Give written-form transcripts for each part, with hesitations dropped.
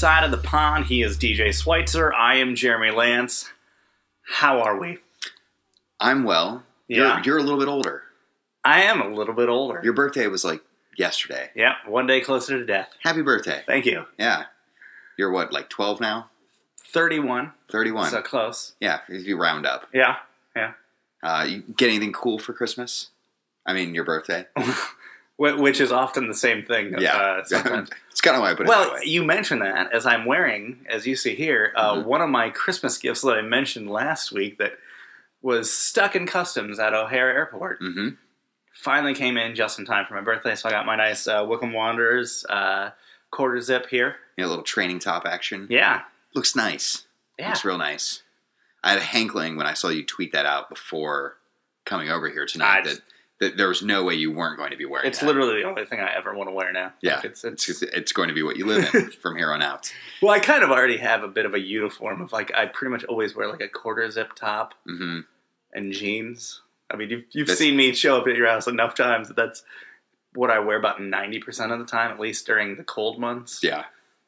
side of the pond. He is DJ Schweitzer. I am Jeremy Lance. How are we? I'm well. Yeah. You're a little bit older. I am a little bit older. Your birthday was like yesterday. Yeah, one day closer to death. Happy birthday. Thank you. Yeah. You're what, like 12 now? 31. 31. So close. Yeah, if you round up. Yeah. You get anything cool for Christmas? I mean, your birthday? Which is often the same thing. Yeah. Sometimes. It's kind of why I put it that Well, way. you mentioned that as I'm wearing, as you see here, one of my Christmas gifts that I mentioned last week that was stuck in customs at O'Hare Airport. Mm-hmm. Finally came in just in time for my birthday, so I got my nice Wickham Wanderers quarter zip here. Yeah, a little training top action. Yeah. Looks nice. Yeah. Looks real nice. I had a hankling when I saw you tweet that out before coming over here tonight that there was no way you weren't going to be wearing It's that. literally the only thing I ever want to wear now. Yeah, Like, it's going to be what you live in from here on out. Well, I kind of already have a bit of a uniform of I pretty much always wear like a quarter zip top Mm-hmm. and jeans. I mean, you've seen me show up at your house enough times that's what I wear about 90% of the time, at least during the cold months. Yeah.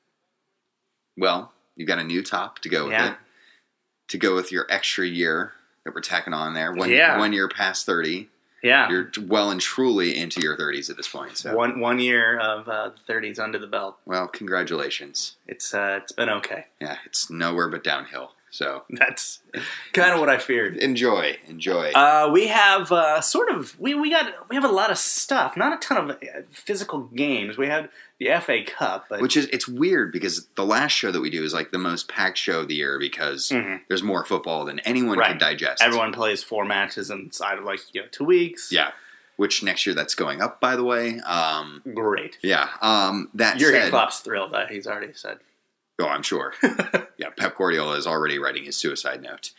Well, you got a new top to go with Yeah. it. To go with your extra year that we're tacking on there. One year past 30. Yeah. You're well and truly into your 30s at this point. So. One year of 30s under the belt. Well, congratulations. It's been okay. Yeah, it's nowhere but downhill. So That's kind of what I feared. enjoy. We have we have a lot of stuff. Not a ton of physical games. We had the FA Cup, but It's weird because the last show that we do is like the most packed show of the year because there's more football than anyone can digest. Everyone plays 4 matches inside of 2 weeks. Yeah. Which next year that's going up, by the way. Great. Yeah. That Jurgen said, Klopp's thrilled that he's already said. oh, I'm sure. Yeah, Pep Guardiola is already writing his suicide note.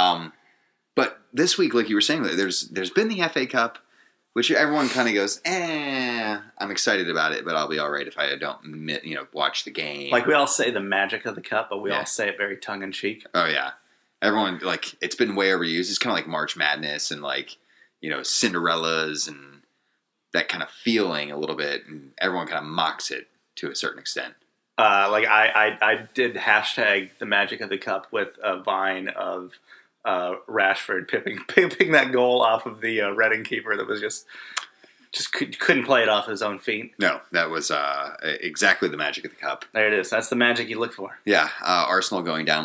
But this week, like you were saying, there's been the FA Cup, which everyone kind of goes, I'm excited about it, but I'll be all right if I don't, watch the game. Like we all say the magic of the cup, but we all say it very tongue in cheek. Oh yeah, everyone it's been way overused. It's kind of like March Madness and Cinderellas and that kind of feeling a little bit, and everyone kind of mocks it to a certain extent. I did hashtag the magic of the cup with a vine of Rashford pipping that goal off of the Reading keeper that was just couldn't play it off his own feet. No, that was exactly the magic of the cup. There it is. That's the magic you look for. Yeah, Arsenal going down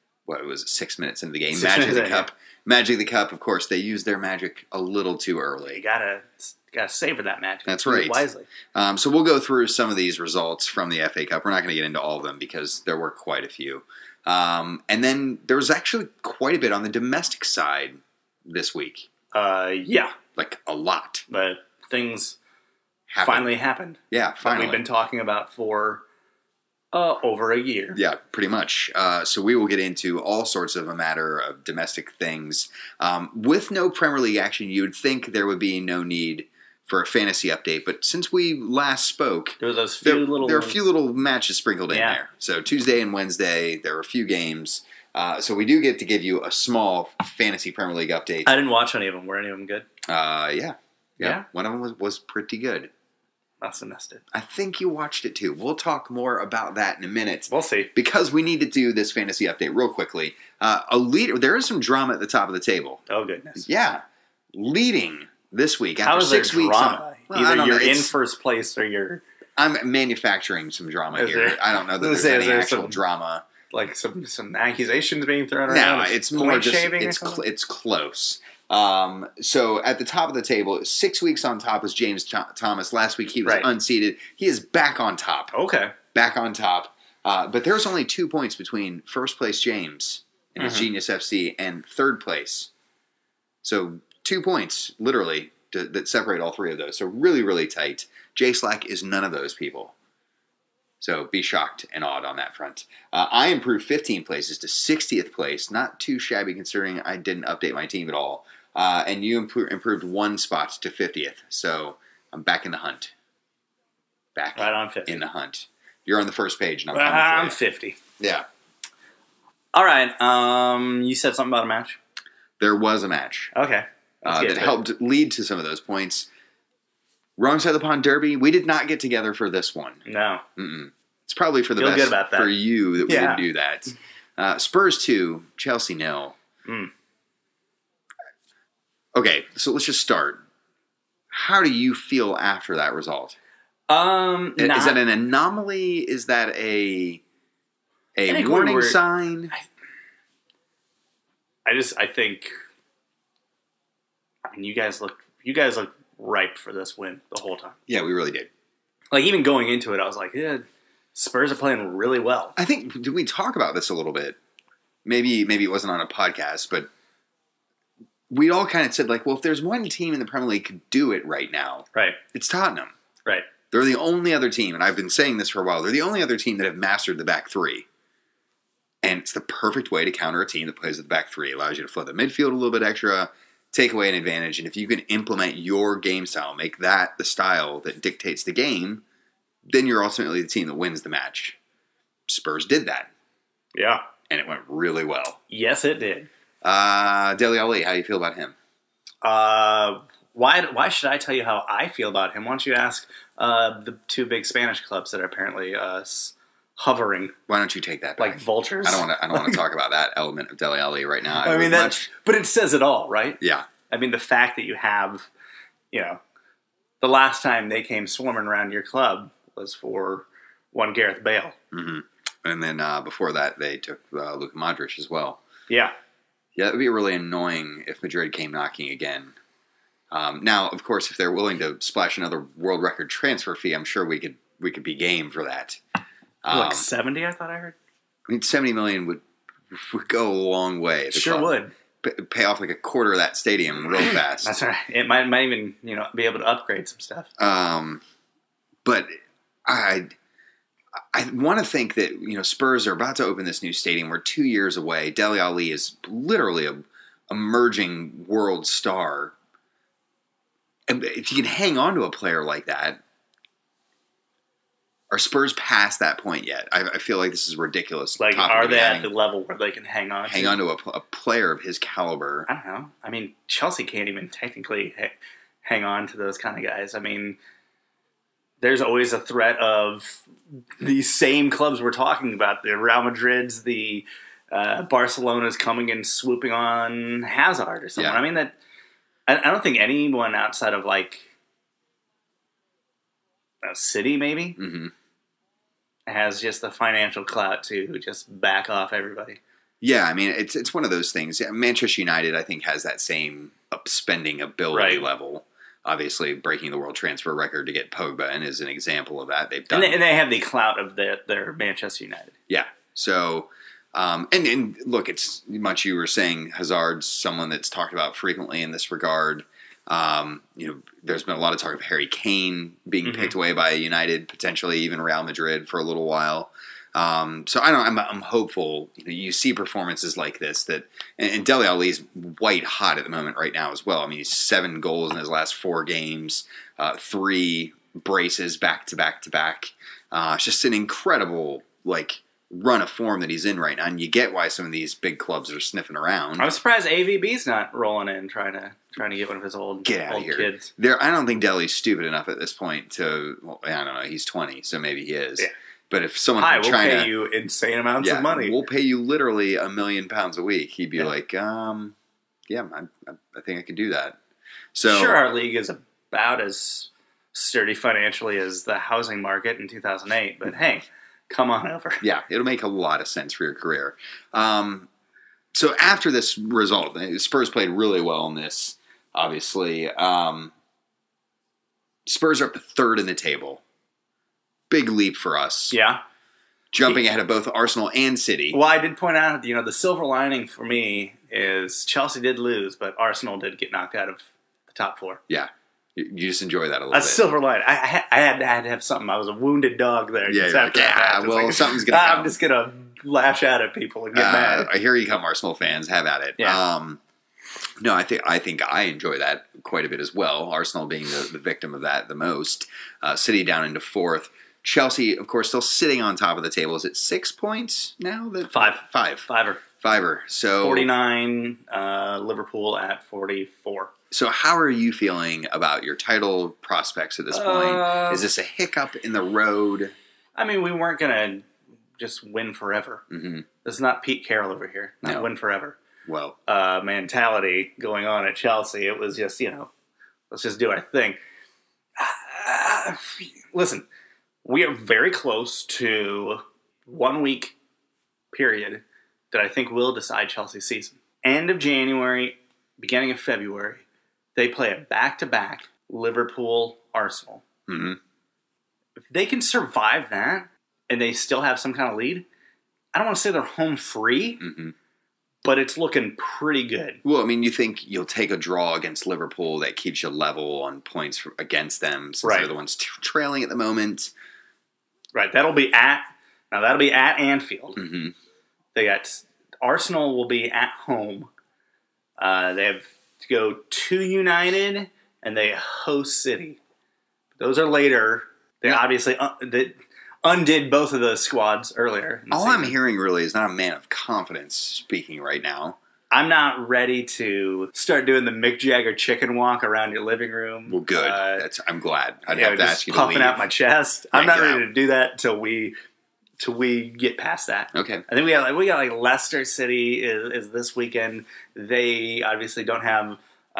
6 minutes into the game. 6 Magic of the minutes, cup. Magic of the cup. Of course, they used their magic a little too early. You gotta savor that magic. That's Do it right. wisely. So we'll go through some of these results from the FA Cup. We're not going to get into all of them because there were quite a few. And then there was actually quite a bit on the domestic side this week. Yeah. Like a lot. But things Happened. finally happened. Yeah, finally. That we've been talking about for over a year. Yeah, pretty much. So we will get into all sorts of a matter of domestic things. With no Premier League action, you would think there would be no need for a fantasy update. But since we last spoke, There were those there few are a few little matches sprinkled in Yeah. there. So Tuesday and Wednesday, there were a few games. So we do get to give you a small fantasy Premier League update. I didn't watch any of them. Were any of them good? Yeah. Yeah? One of them was pretty good. Must have missed it. I think you watched it too. We'll talk more about that in a minute. We'll see. Because we need to do this fantasy update real quickly. There is some drama at the top of the table. Oh, goodness. Yeah. Leading this week after How is there 6 weeks. drama? I Either don't you're know, in first place or you're I'm manufacturing some drama Is here. there? I don't know that Is there's any there actual some- drama. like some accusations being thrown No, around. it's more point just shaving or it's something? it's close. So at the top of the table, 6 weeks on top was James Thomas. Last week he was Right. unseated. He is back on top. Okay. Back on top. But there's only 2 points between first place James and his Genius FC and third place. So 2 points, literally, that separate all three of those. So really, really tight. J Slack is none of those people. So be shocked and awed on that front. I improved 15 places to 60th place. Not too shabby considering I didn't update my team at all. And you improved 1 spot to 50th. So I'm back in the hunt. Back Right on 50. in the hunt. You're on the first page. And I'm I'm 50. Yeah. All right. You said something about a match? There was a match Okay. Let's get that to it. helped lead to some of those points. Wrong Side of the Pond Derby. We did not get together for this one. No. It's probably for the Feel good best about that. for you that we Yeah. didn't do that. Spurs 2, Chelsea 0. Okay, so let's just start. How do you feel after that result? Is that an anomaly? Is that a warning sign? I think. I mean, you guys look ripe for this win the whole time. Yeah, we really did. Like, even going into it, I was like, yeah, Spurs are playing really well. I think, did we talk about this a little bit? Maybe it wasn't on a podcast, but we all kind of said, like, well, if there's one team in the Premier League could do it right now, Right. it's Tottenham. Right. They're the only other team, and I've been saying this for a while, they're the only other team that have mastered the back three. And it's the perfect way to counter a team that plays with the back three. It allows you to flood the midfield a little bit extra, take away an advantage, and if you can implement your game style, make that the style that dictates the game, then you're ultimately the team that wins the match. Spurs did that, Yeah. and it went really well. Yes, it did. Dele Alli, how do you feel about him? Why should I tell you how I feel about him? Why don't you ask the two big Spanish clubs that are apparently hovering Why don't you take that back? like vultures? I don't want to talk about that element of Dele Alli right now. I mean, but it says it all, right? Yeah. I mean, the fact that you have, the last time they came swarming around your club was for one Gareth Bale. Mm-hmm. And then before that, they took Luka Modric as well. Yeah. Yeah, it would be really annoying if Madrid came knocking again. Now, of course, if they're willing to splash another world record transfer fee, I'm sure we could be game for that. Like 70, I thought I heard. I mean, 70 million would go a long way. At the Sure club. would. Pay off like a quarter of that stadium real fast. That's right. It might even be able to upgrade some stuff. But I want to think that Spurs are about to open this new stadium. We're 2 years away. Dele Alli is literally a emerging world star. And if you can hang on to a player like that, are Spurs past that point yet? I feel like this is ridiculous. Like, are they at the level where they can hang on to a player of his caliber? I don't know. I mean, Chelsea can't even technically hang on to those kind of guys. I mean, there's always a threat of these same clubs we're talking about, the Real Madrids, the Barcelona's coming and swooping on Hazard or someone. Yeah. I mean, I don't think anyone outside of, like, a City, maybe, Mm-hmm. has just the financial clout to just back off everybody. Yeah, I mean, it's one of those things. Manchester United, I think, has that same spending ability level. Obviously, breaking the world transfer record to get Pogba in is an example of that. They've done, and they have the clout of their Manchester United. Yeah. So, and look, it's much you were saying. Hazard's someone that's talked about frequently in this regard. There's been a lot of talk of Harry Kane being picked away by United, potentially even Real Madrid for a little while. So I'm hopeful. You see performances like this and Dele Alli's white hot at the moment right now as well. I mean, he's 7 goals in his last 4 games, 3 braces back to back to back. It's just an incredible run of form that he's in right now, and you get why some of these big clubs are sniffing around. I'm surprised AVB's not rolling in trying to get one of his old kids. I don't think Dele's stupid enough at this point to. Well, I don't know. He's 20, so maybe he is. Yeah. But if someone we'll China, pay you insane amounts of money. We'll pay you literally £1 million a week. He'd be like, I think I can do that. So sure, our league is about as sturdy financially as the housing market in 2008. But hey, come on over. Yeah, it'll make a lot of sense for your career. So after this result, Spurs played really well in this. Obviously, Spurs are up to 3rd in the table. Big leap for us. Yeah. Jumping ahead of both Arsenal and City. Well, I did point out, the silver lining for me is Chelsea did lose, but Arsenal did get knocked out of the top 4. Yeah. You just enjoy that a little bit. A silver lining. I had to have something. I was a wounded dog there. Something's going to come. I'm just going to lash out at people and get mad. I hear you come, Arsenal fans. Have at it. Yeah. No, I think I enjoy that quite a bit as well. Arsenal being the victim of that the most. City down into 4th. Chelsea, of course, still sitting on top of the table. Is it 6 points now? 5. Fiver. So 49, Liverpool at 44. So how are you feeling about your title prospects at this point? Is this a hiccup in the road? I mean, we weren't going to just win forever. Mm-hmm. This is not Pete Carroll over here. Not No. win forever. Well, Mentality going on at Chelsea. It was just, let's just do our thing. Listen, we are very close to 1 week period that I think will decide Chelsea's season. End of January, beginning of February, they play a back-to-back Liverpool-Arsenal. mm-hmm. If they can survive that and they still have some kind of lead, I don't want to say they're home free, Mm-hmm. but it's looking pretty good. Well, I mean, you think you'll take a draw against Liverpool that keeps you level on points against them since they're the ones trailing at the moment. Right, that'll be at Anfield. Mm-hmm. They got Arsenal will be at home. They have to go to United and they host City. Those are later. They obviously undid both of those squads earlier. All I'm hearing really is not a man of confidence speaking right now. I'm not ready to start doing the Mick Jagger chicken walk around your living room. Well, good. I'm glad. I'd have to ask you to leave. Puffing out my chest. I'm not ready to do that till we get past that. Okay. I think we got Leicester City is this weekend. They obviously don't have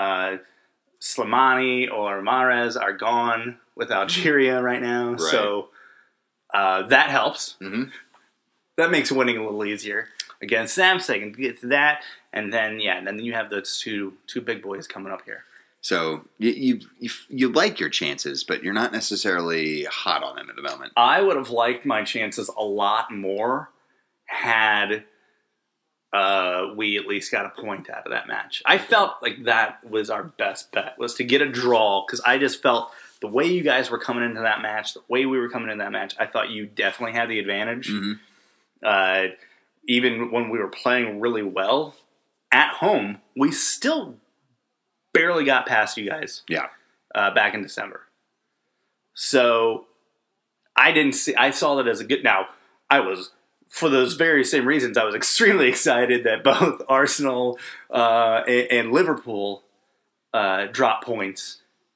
Slimani or Mahrez are gone with Algeria right now, right. So that helps. Mm-hmm. That makes winning a little easier against them. So they can get to that, and then you have those two big boys coming up here. So you like your chances, but you're not necessarily hot on them at the moment. I would have liked my chances a lot more had we at least got a point out of that match. I felt like that was our best bet, was to get a draw, because I just felt the way you guys were coming into that match, the way we were coming into that match, I thought you definitely had the advantage. Mm-hmm. Even when we were playing really well at home, we still barely got past you guys. Yeah. Back in December. So I saw that as a good. Now, I was, for those very same reasons, I was extremely excited that both Arsenal and Liverpool dropped points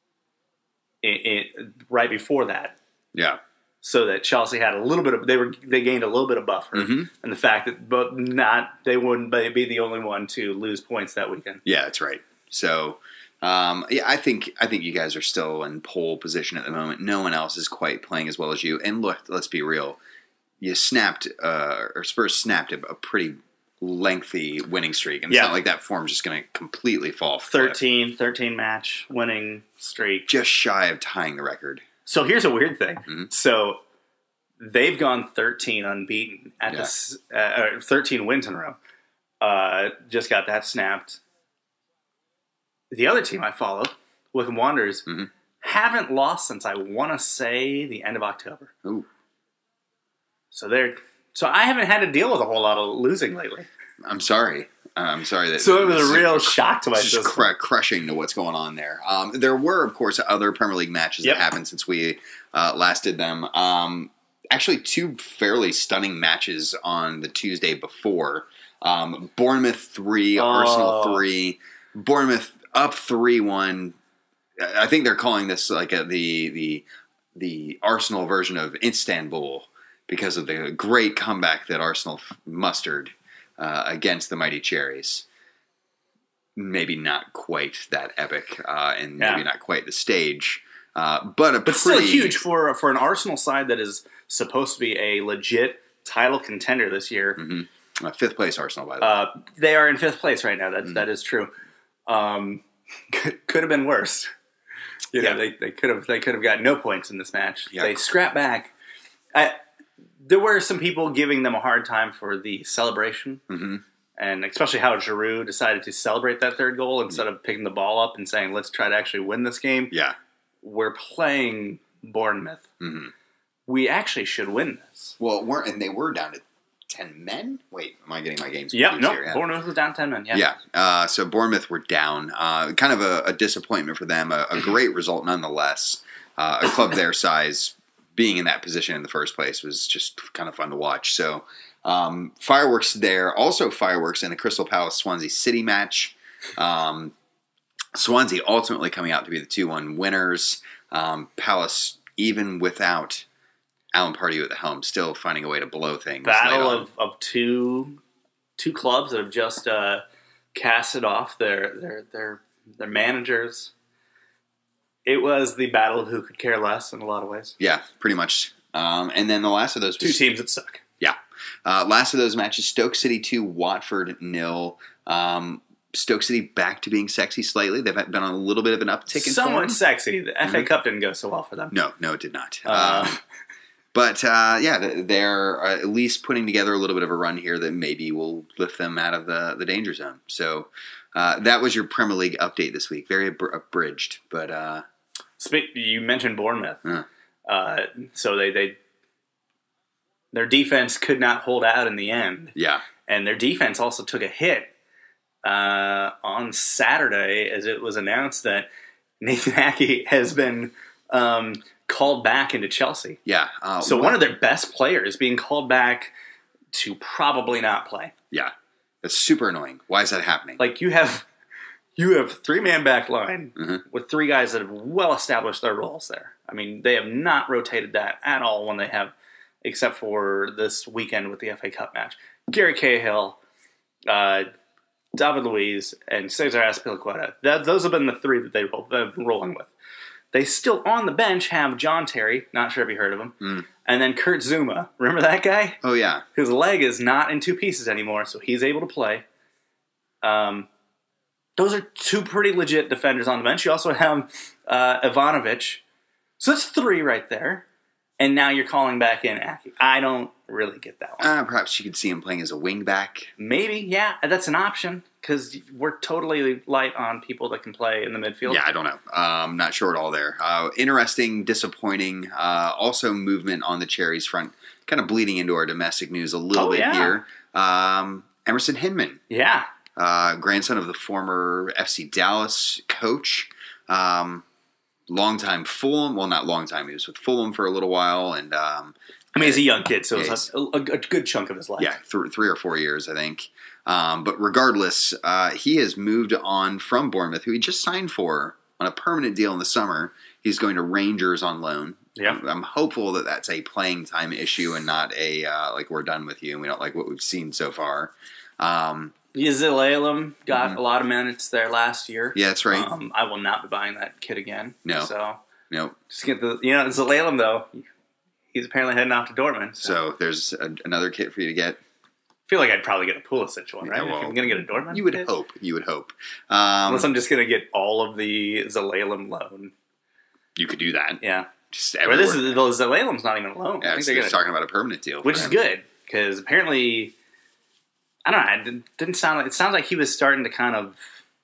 right before that. Yeah. So that Chelsea had a little bit of they gained a little bit of buffer, mm-hmm. and the fact that they wouldn't be the only one to lose points that weekend. Yeah, that's right. So, I think you guys are still in pole position at the moment. No one else is quite playing as well as you. And look, let's be real. Spurs snapped a pretty lengthy winning streak, and it's not like that form's just going to completely fall. 13 match winning streak, just shy of tying the record. So here's a weird thing. Mm-hmm. So they've gone 13 unbeaten at this, 13 wins in a row. Just got that snapped. The other team I follow, Wycombe Wanderers, mm-hmm. haven't lost since I want to say the end of October. Ooh. So I haven't had to deal with a whole lot of losing lately. I'm sorry. That. So it was a real shock to my system. Just crushing to what's going on there. There were, of course, other Premier League matches that happened since we last did them. Actually, two fairly stunning matches on the Tuesday before. Bournemouth 3, Arsenal 3. Bournemouth up 3-1. I think they're calling this like the Arsenal version of Istanbul because of the great comeback that Arsenal mustered against the Mighty Cherries. Maybe not quite that epic, and maybe not quite the stage, but still huge for an Arsenal side that is supposed to be a legit title contender this year. Mm-hmm. Fifth place Arsenal, by the way. They are in fifth place right now. That is true. Could have been worse. They could have got no points in this match. Yeah. They scrapped back. There were some people giving them a hard time for the celebration, mm-hmm. and especially how Giroud decided to celebrate that third goal instead of picking the ball up and saying, "Let's try to actually win this game." Yeah, we're playing Bournemouth. Mm-hmm. We actually should win this. Well, they were down to 10 men? Wait, am I getting my games confused here? Yeah, Bournemouth was down 10 men, Yeah, so Bournemouth were down. Kind of a disappointment for them. A great result nonetheless. A club their size being in that position in the first place was just kind of fun to watch. So fireworks there. Also fireworks in the Crystal Palace Swansea City match. Swansea ultimately coming out to be the 2-1 winners. Palace, even without Alan Pardew at the helm, still finding a way to blow things. Battle of two clubs that have just casted off their managers. It was the battle of who could care less in a lot of ways. Yeah, pretty much. And then the last of those two teams that suck. Yeah. Last of those matches, Stoke City 2, Watford 0. Stoke City back to being sexy slightly. They've been on a little bit of an uptick in somewhat form. Sexy. The FA Cup didn't go so well for them. No, it did not. But they're at least putting together a little bit of a run here that maybe will lift them out of the danger zone. So that was your Premier League update this week. Very abridged, but you mentioned Bournemouth. So their defense could not hold out in the end. Yeah, and their defense also took a hit on Saturday as it was announced that Nathan Ake has been called back into Chelsea. Yeah. So one of their best players being called back to probably not play. Yeah. That's super annoying. Why is that happening? Like you have 3-man back line with 3 guys that have well established their roles there. I mean, they have not rotated that at all when they have, except for this weekend with the FA Cup match. Gary Cahill, David Luiz, and Cesar Azpilicueta. Those have been the 3 that they've been rolling with. They still on the bench have John Terry, not sure if you heard of him, and then Kurt Zuma. Remember that guy? Oh, yeah. His leg is not in 2 pieces anymore, so he's able to play. Those are 2 pretty legit defenders on the bench. You also have Ivanovic. So that's 3 right there. And now you're calling back in Ake. I don't really get that one. Perhaps you could see him playing as a wing back. Maybe, yeah. That's an option because we're totally light on people that can play in the midfield. Yeah, I don't know. Not sure at all there. Interesting, disappointing. Also movement on the Cherries front. Kind of bleeding into our domestic news a little bit here. Emerson Hinman. Yeah. Grandson of the former FC Dallas coach. Long-time Fulham. Well, not long time. He was with Fulham for a little while. And I mean, he's a young kid, so it's a good chunk of his life. Yeah, 3 or 4 years, I think. But regardless, he has moved on from Bournemouth, who he just signed for on a permanent deal in the summer. He's going to Rangers on loan. Yeah. I'm hopeful that that's a playing time issue and not a, like, we're done with you and we don't like what we've seen so far. Zelalem got a lot of minutes there last year. Yeah, that's right. I will not be buying that kid again. No. So no. Just get Zelalem though. He's apparently heading off to Dortmund. So there's another kit for you to get. I feel like I'd probably get a Pulisic one, right? Yeah, well, if I'm going to get a Dortmund, you would hope. You would hope. Unless I'm just going to get all of the Zelalem loan. You could do that. Yeah. Just or this is the Zalalem's not even a loan. Yeah, I think they're talking about a permanent deal, which is good because apparently. I don't know. It didn't sound like. It sounds like he was starting to kind of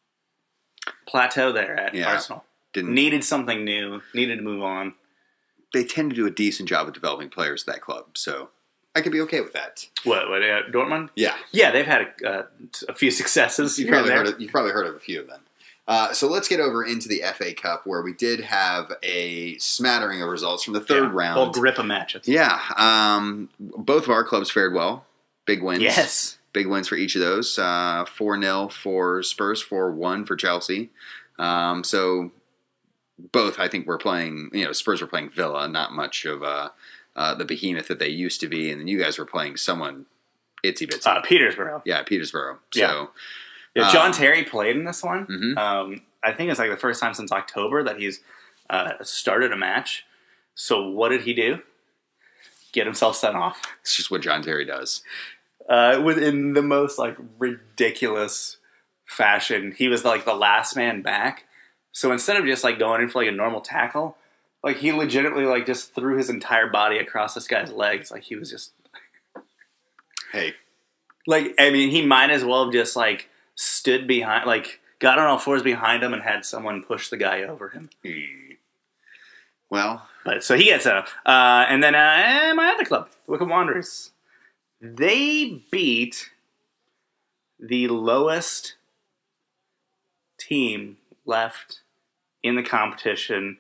plateau there at Arsenal. Needed something new. Needed to move on. They tend to do a decent job of developing players at that club, so I could be okay with that. What Dortmund? Yeah, yeah. They've had a few successes. You've probably heard of a few of them. So let's get over into the FA Cup, where we did have a smattering of results from the third round. Full grip of matches. Yeah, both of our clubs fared well. Big wins. Yes. Big wins for each of those. 4-0 for Spurs, 4-1 for Chelsea. So both, I think, were playing, Spurs were playing Villa, not much of the behemoth that they used to be. And then you guys were playing someone itsy-bitsy. Petersburg. Yeah, Petersburg. Yeah. So, John Terry played in this one. Mm-hmm. I think it's like the first time since October that he's started a match. So what did he do? Get himself sent off. It's just what John Terry does. Within the most ridiculous fashion, he was like the last man back. So instead of just going in for a normal tackle, he legitimately just threw his entire body across this guy's legs. He was just hey, he might as well have just stood behind, got on all fours behind him and had someone push the guy over him. Well, but so he gets a and then my other club, the Wycombe Wanderers. They beat the lowest team left in the competition,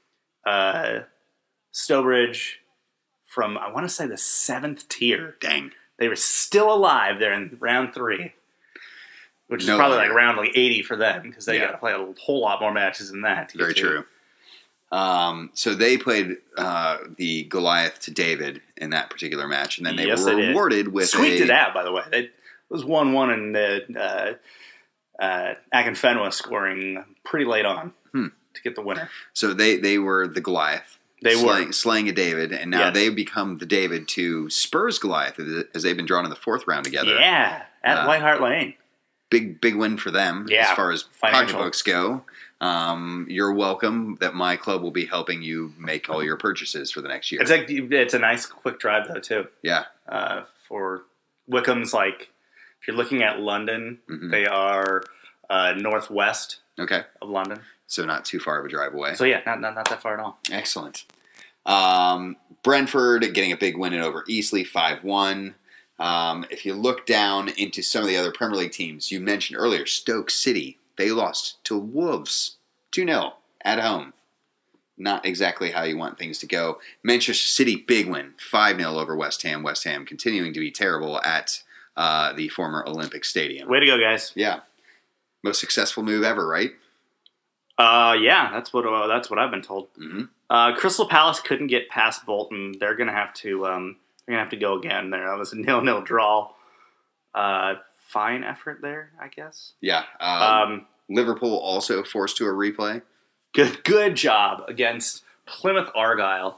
Stowbridge, from, I want to say, the 7th tier. Dang. They were still alive there in round 3, which is probably round 80 for them because they got to play a whole lot more matches than that. Very true. So they played the Goliath to David in that particular match, and then they Yes, were they did. rewarded with Squeaked it out, by the way. It was 1-1, and Akinfenwa scoring pretty late on to get the winner. So they were the Goliath. They were slaying a David, and now Yes. they've become the David to Spurs Goliath as they've been drawn in the fourth round together. Yeah, at White Hart Lane. Big win for them Yeah, as far as financial. pocketbooks go. You're welcome that my club will be helping you make all your purchases for the next year. It's a nice quick drive though too. Yeah. For Wickham's, like if you're looking at London, they are northwest Okay. of London. So not too far of a drive away. So yeah, not that far at all. Excellent. Brentford getting a big win over Eastleigh, 5-1. If you look down into some of the other Premier League teams, you mentioned earlier, Stoke City. They lost to Wolves 2-0 at home. Not exactly how you want things to go. Manchester City, big win, 5-0 over West Ham. West Ham continuing to be terrible at the former Olympic Stadium. Way to go, guys! Yeah. Most successful move ever, right? Yeah, that's what I've been told. Mm-hmm. Crystal Palace couldn't get past Bolton. They're gonna have to go again. There, that was a 0-0 draw. Fine effort there, I guess. Yeah. Liverpool also forced to a replay. Good job against Plymouth Argyle,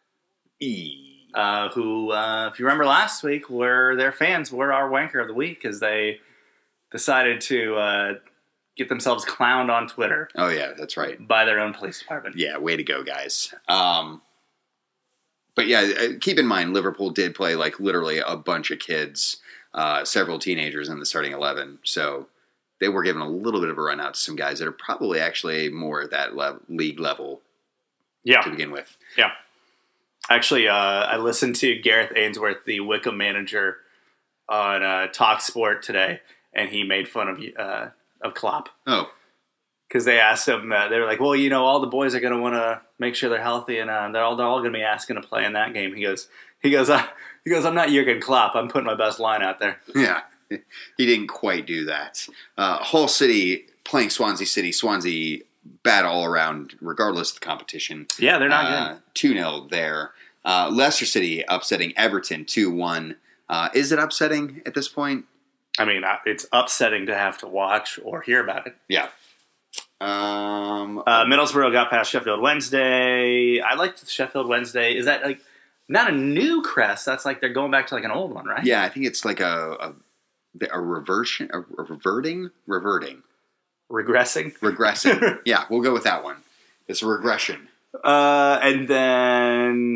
who, if you remember last week, their fans were our wanker of the week as they decided to get themselves clowned on Twitter. Oh, yeah, that's right. By their own police department. Yeah, way to go, guys. But yeah, keep in mind, Liverpool did play like literally a bunch of kids, several teenagers in the starting 11. So they were given a little bit of a run out to some guys that are probably actually more at that league level to begin with. Yeah. Actually, I listened to Gareth Ainsworth, the Wickham manager, on TalkSport today, and he made fun of Klopp. Oh. Because they asked him, they were like, well, all the boys are going to want to make sure they're healthy, and they're all going to be asking to play in that game. He goes, I'm not Jurgen Klopp. I'm putting my best line out there. Yeah, he didn't quite do that. Hull City playing Swansea City. Swansea bad all around, regardless of the competition. Yeah, they're not good. 2-0 there. Leicester City upsetting Everton 2-1. Is it upsetting at this point? I mean, it's upsetting to have to watch or hear about it. Yeah. Middlesbrough got past Sheffield Wednesday. I liked Sheffield Wednesday. Is that like not a new crest? That's like they're going back to like an old one, right? Yeah, I think it's like a reversion, reverting, regressing. Yeah, we'll go with that one. It's a regression. And then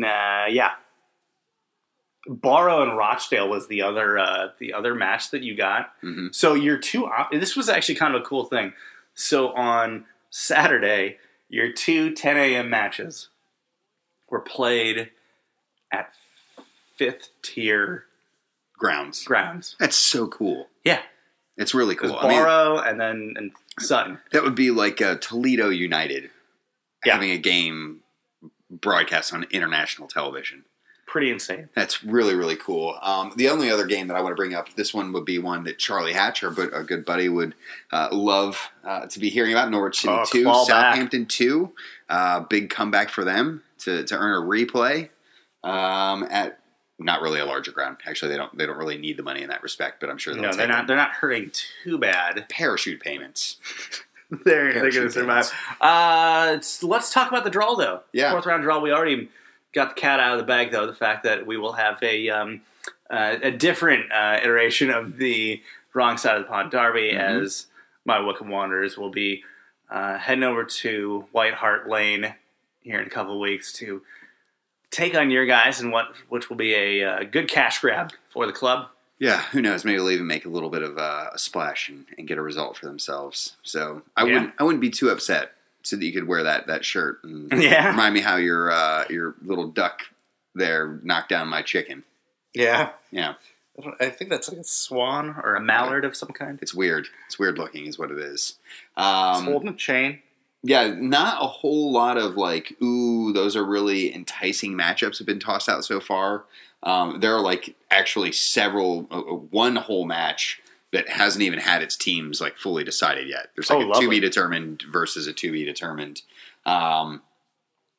Barrow and Rochdale was the other match that you got. Mm-hmm. So your this was actually kind of a cool thing. So on Saturday, your 2 10 a.m. matches were played at 5th tier grounds. That's so cool. Yeah. It's really cool. Barrow and Sutton. That would be like Toledo United having a game broadcast on international television. Pretty insane. That's really, really cool. The only other game that I want to bring up, this one would be one that Charlie Hatcher, but a good buddy, would love to be hearing about. Norwich City 2, Southampton 2. Big comeback for them to earn a replay at not really a larger ground. Actually, they don't really need the money in that respect, but I'm sure they'll they're not hurting too bad. Parachute payments. they're going to survive. Let's talk about the draw, though. Yeah. 4th round draw. We already got the cat out of the bag, though. The fact that we will have a different iteration of the wrong side of the pond derby, as my Wickham Wanderers will be heading over to White Hart Lane here in a couple of weeks to take on your guys, and which will be a good cash grab for the club. Yeah, who knows? Maybe they'll even make a little bit of a splash and get a result for themselves. So I wouldn't be too upset. So that you could wear that shirt and remind me how your little duck there knocked down my chicken. Yeah. Yeah. I think that's like a swan or a mallard of some kind. It's weird. It's weird looking is what it is. It's holding a chain. Yeah, not a whole lot of like, ooh, those are really enticing matchups have been tossed out so far. There are like actually one whole match that hasn't even had its teams like fully decided yet. There's like a to be determined versus a to be determined.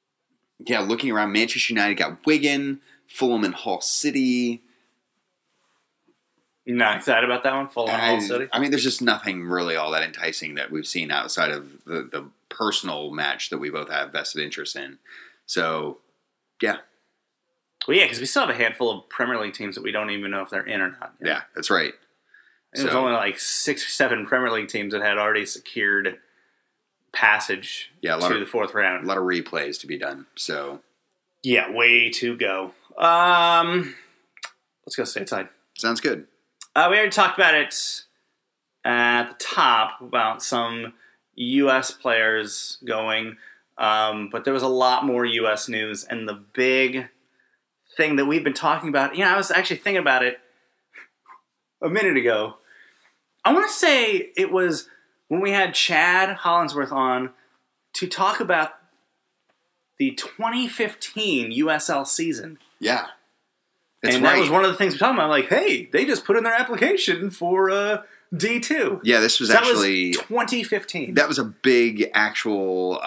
Yeah, looking around, Manchester United got Wigan, Fulham and Hull City. You're not excited about that one, Fulham and Hull City? I mean, there's just nothing really all that enticing that we've seen outside of the personal match that we both have vested interest in. So, yeah. Well, yeah, because we still have a handful of Premier League teams that we don't even know if they're in or not. Yeah, that's right. There's only like 6 or 7 Premier League teams that had already secured passage to the fourth round. A lot of replays to be done. So, yeah, way to go. Let's go stateside. Sounds good. We already talked about it at the top about some U.S. players going, but there was a lot more U.S. news, and the big thing that we've been talking about, I was actually thinking about it a minute ago. I want to say it was when we had Chad Hollingsworth on to talk about the 2015 USL season. Yeah. That was one of the things we're talking about. Like, hey, they just put in their application for D2. Yeah, this was that actually... was 2015. That was a big actual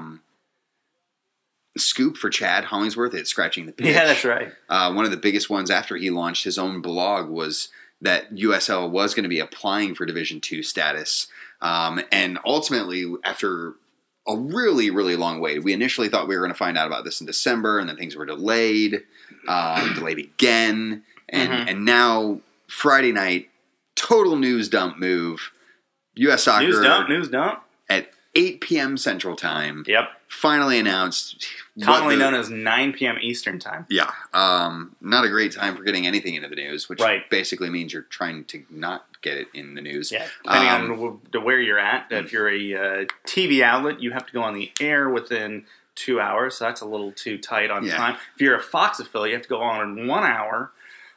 scoop for Chad Hollingsworth at Scratching the Pitch. Yeah, that's right. One of the biggest ones after he launched his own blog was that USL was going to be applying for Division II status. And ultimately, after a really, really long wait, we initially thought we were going to find out about this in December, and then things were delayed again. And now, Friday night, total news dump move. U.S. Soccer. News dump. At 8 p.m. Central Time. Yep. Finally announced. Commonly known as 9 p.m. Eastern Time. Yeah. Not a great time for getting anything into the news, which basically means you're trying to not get it in the news. Yeah, depending on where you're at. If you're a TV outlet, you have to go on the air within 2 hours, so that's a little too tight on time. If you're a Fox affiliate, you have to go on in 1 hour.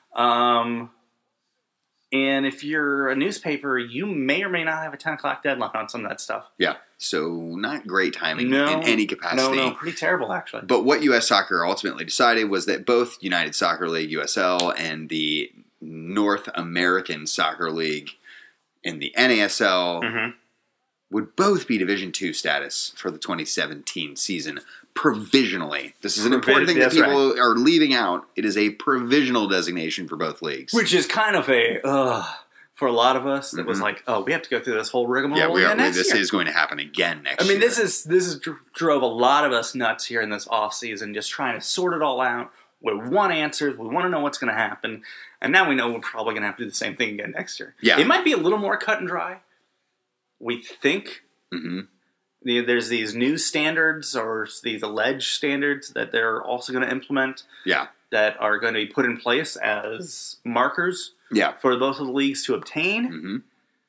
And if you're a newspaper, you may or may not have a 10 o'clock deadline on some of that stuff. Yeah, so not great timing in any capacity. No, pretty terrible, actually. But what U.S. Soccer ultimately decided was that both United Soccer League, USL, and the North American Soccer League in the NASL would both be Division II status for the 2017 season provisionally. This is an important thing that people are leaving out. It is a provisional designation for both leagues. Which is kind of for a lot of us, that was like, we have to go through this whole rigmarole This is going to happen again next year. I mean, this drove a lot of us nuts here in this off-season, just trying to sort it all out. We want answers. We want to know what's going to happen. And now we know we're probably going to have to do the same thing again next year. Yeah. It might be a little more cut and dry. We think there's these new standards or these alleged standards that they're also going to implement that are going to be put in place as markers for both of the leagues to obtain.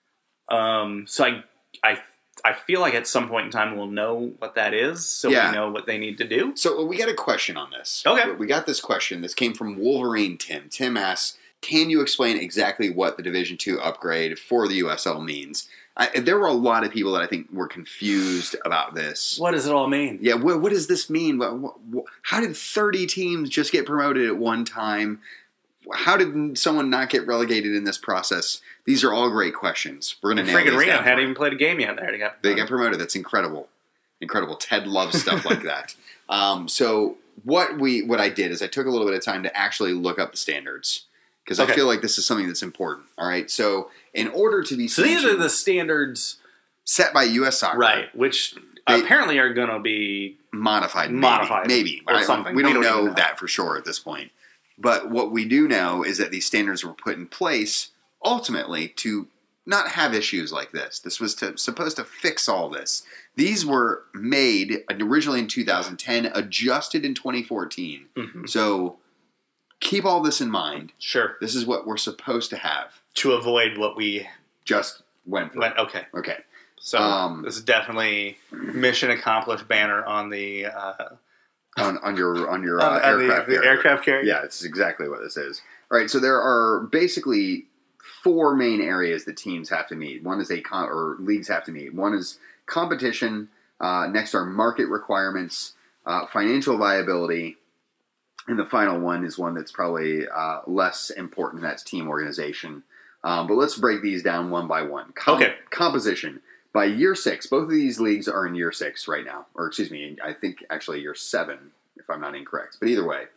So I feel like at some point in time we'll know what that is, so we know what they need to do. So we got a question on this. Okay. We got this question. This came from Wolverine Tim. Tim asks, can you explain exactly what the Division II upgrade for the USL means? There were a lot of people that I think were confused about this. What does it all mean? Yeah, what does this mean? How did 30 teams just get promoted at one time? How did someone not get relegated in this process? These are all great questions. We're going to nail these down. Reno hadn't even played a game yet there. They got promoted. That's incredible. Incredible. Ted loves stuff like that. So what I did is I took a little bit of time to actually look up the standards. Because I feel like this is something that's important. All right. So in order to be these are the standards set by U.S. Soccer, right? Which apparently are going to be modified, maybe or something. We don't know that for sure at this point. But what we do know is that these standards were put in place ultimately to not have issues like this. This was supposed to fix all this. These were made originally in 2010, adjusted in 2014. So keep all this in mind. Sure. This is what we're supposed to have. To avoid what we just went through. Okay. So this is definitely mission accomplished banner on the on your aircraft carrier. Aircraft carrier. Yeah, it's exactly what this is. All right, so there are basically 4 main areas that teams have to meet. One is leagues have to meet. One is competition. Next are market requirements, financial viability. And the final one is one that's probably less important. That's team organization. But let's break these down one by one. Composition. By year 6, both of these leagues are in year 6 right now. Or excuse me, I think actually year 7, if I'm not incorrect. But either way,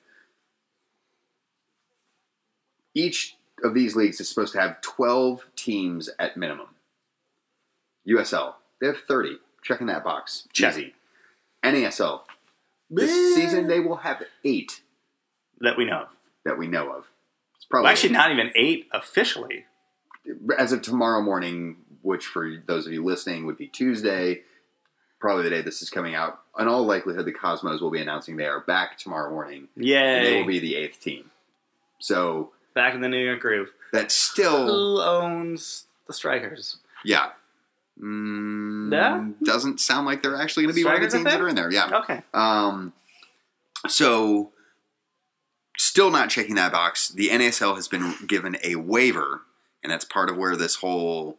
each of these leagues is supposed to have 12 teams at minimum. USL, they have 30. Checking that box. Check. Easy. NASL, this season they will have 8 that we know of. It's probably Well, actually, not even 8 officially. as of tomorrow morning, which for those of you listening would be Tuesday, probably the day this is coming out. In all likelihood, the Cosmos will be announcing they are back tomorrow morning. Yay. And they will be the 8th team. So back in the New York groove. That's still... Who owns the Strikers? Yeah. Yeah? Doesn't sound like they're actually going to be one of the teams that are in there. Yeah. Okay. So, still not checking that box. The NASL has been given a waiver, and that's part of where this whole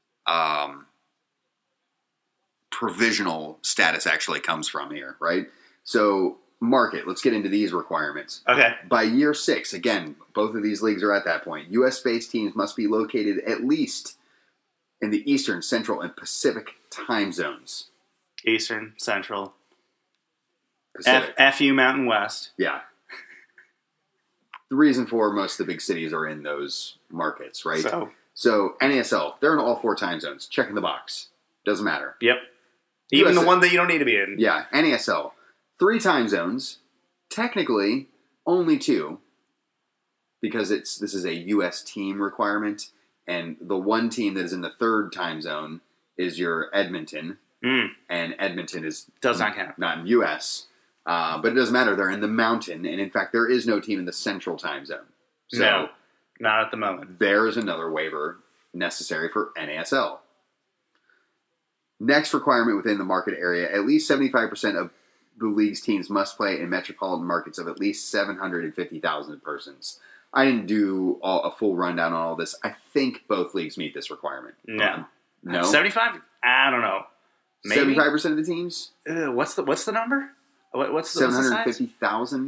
provisional status actually comes from here, right? So, market. Let's get into these requirements. Okay. By year 6, again, both of these leagues are at that point. U.S.-based teams must be located at least in the Eastern, Central, and Pacific time zones. Eastern, Central, Pacific. FU Mountain West. Yeah. The reason for most of the big cities are in those markets, right? So NASL, they're in all 4 time zones. Checking the box. Doesn't matter. Yep. Even USA, the one that you don't need to be in. Yeah. NASL, 3 time zones. Technically, only 2. Because this is a U.S. team requirement. And the one team that is in the 3rd time zone is your Edmonton. And Edmonton does not count. Not in U.S., but it doesn't matter. They're in the mountain. And in fact, there is no team in the Central time zone. So no, not at the moment. There is another waiver necessary for NASL. Next requirement within the market area, at least 75% of the league's teams must play in metropolitan markets of at least 750,000 persons. I didn't do a full rundown on all this. I think both leagues meet this requirement. No. No? 75? I don't know. Maybe 75% of the teams? What's the number? What's the 750,000?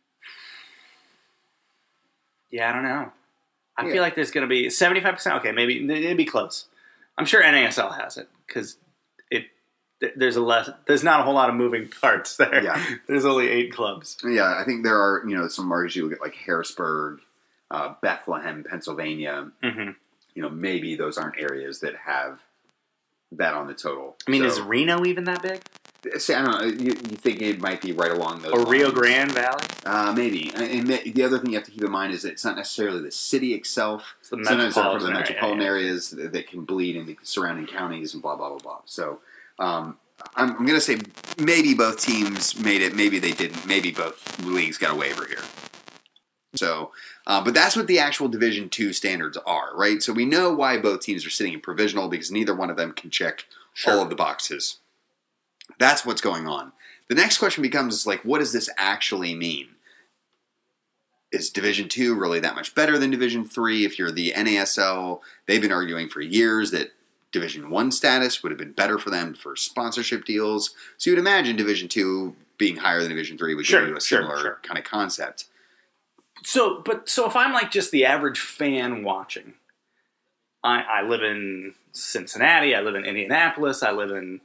Yeah, I don't know. I feel like there's going to be 75%. Okay, maybe it'd be close. I'm sure NASL has it because there's not a whole lot of moving parts there. Yeah. There's only 8 clubs. Yeah, I think there are some markets you look at like Harrisburg, Bethlehem, Pennsylvania. Mm-hmm. Maybe those aren't areas that have that on the total. I mean, is Reno even that big? See, I don't know. You think it might be right along those lines. Rio Grande Valley? Maybe. And the other thing you have to keep in mind is that it's not necessarily the city itself. It's the metropolitan areas that can bleed into surrounding counties and blah, blah, blah, blah. So I'm going to say maybe both teams made it. Maybe they didn't. Maybe both leagues got a waiver here. So, but that's what the actual Division II standards are, right? So we know why both teams are sitting in provisional because neither one of them can check all of the boxes. That's what's going on. The next question becomes what does this actually mean? Is Division II really that much better than Division III? If you're the NASL, they've been arguing for years that Division I status would have been better for them for sponsorship deals. So you'd imagine Division II being higher than Division III would give you a similar kind of concept. So if I'm just the average fan watching, I live in Cincinnati, I live in Indianapolis, I live in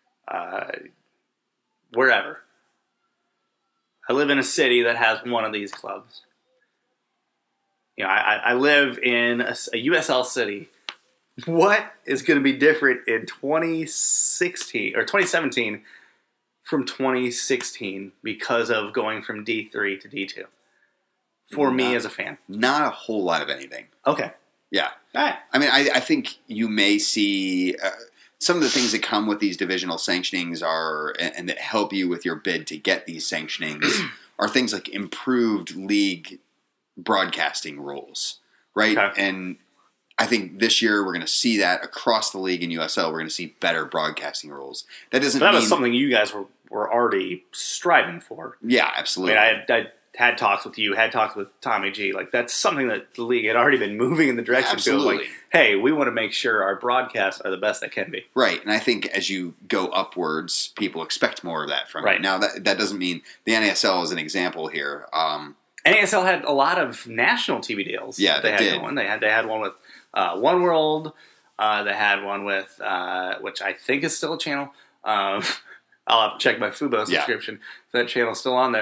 wherever. I live in a city that has one of these clubs. I live in a USL city. What is going to be different in 2016 or 2017 from 2016 because of going from D3 to D2? For me as a fan. Not a whole lot of anything. Okay. Yeah. All right. I mean, I think you may see some of the things that come with these divisional sanctionings and that help you with your bid to get these sanctionings are things like improved league broadcasting rules, right? Okay. And I think this year we're going to see that across the league in USL. We're going to see better broadcasting rules. That doesn't mean... was something you guys were already striving for. Yeah, absolutely. I mean, I had talks with you, had talks with Tommy G. That's something that the league had already been moving in the direction to. Hey, we want to make sure our broadcasts are the best they can be. Right, and I think as you go upwards, people expect more of that from you. Now, that doesn't mean the NASL is an example here. NASL had a lot of national TV deals. Yeah, they did. They had one with One World. They had one with, which I think is still a channel. I'll have to check my Fubo subscription. That channel's still on there.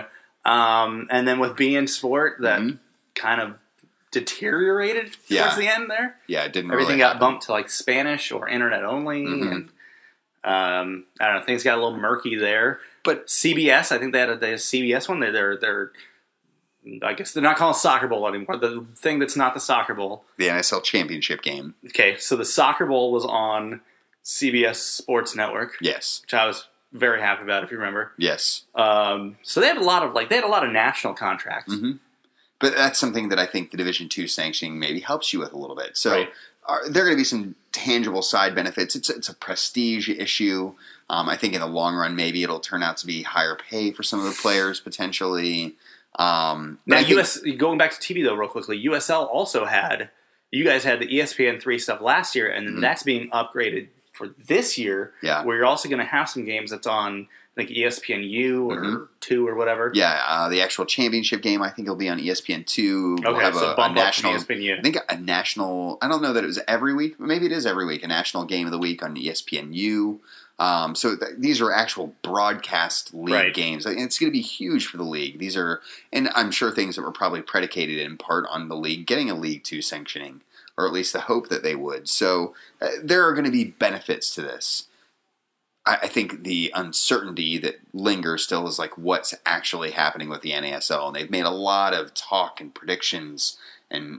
And then with beIN Sport, that kind of deteriorated towards the end there. Yeah, it didn't Everything really got happen. bumped to like Spanish or internet only, and I don't know, things got a little murky there. But CBS, I think they had a CBS one. They're I guess they're not calling it Soccer Bowl anymore. The thing that's not the Soccer Bowl. The NSL Championship game. Okay, so the Soccer Bowl was on CBS Sports Network. Yes. Which I was very happy about, if you remember. Yes. So they had a lot of national contracts. But that's something that I think the Division II sanctioning maybe helps you with a little bit. So Right. There are going to be some tangible side benefits. It's a prestige issue. I think in the long run, maybe it'll turn out to be higher pay for some of the players potentially. Now, going back to TV though, real quickly, USL also you guys had the ESPN3 stuff last year, and that's being upgraded for this year. Yeah. Where you're also going to have some games that's on, I think, ESPNU or 2 or whatever. Yeah, the actual championship game I think will be on ESPN2. Okay, so bump up from ESPNU. I think a national. I don't know that it was every week, but maybe it is every week. A national game of the week on ESPNU. So these are actual broadcast league games. And it's going to be huge for the league. These are, and I'm sure things that were probably predicated in part on the league getting a League Two sanctioning, or at least the hope that they would. So there are going to be benefits to this. I think the uncertainty that lingers still is like what's actually happening with the NASL, and they've made a lot of talk and predictions and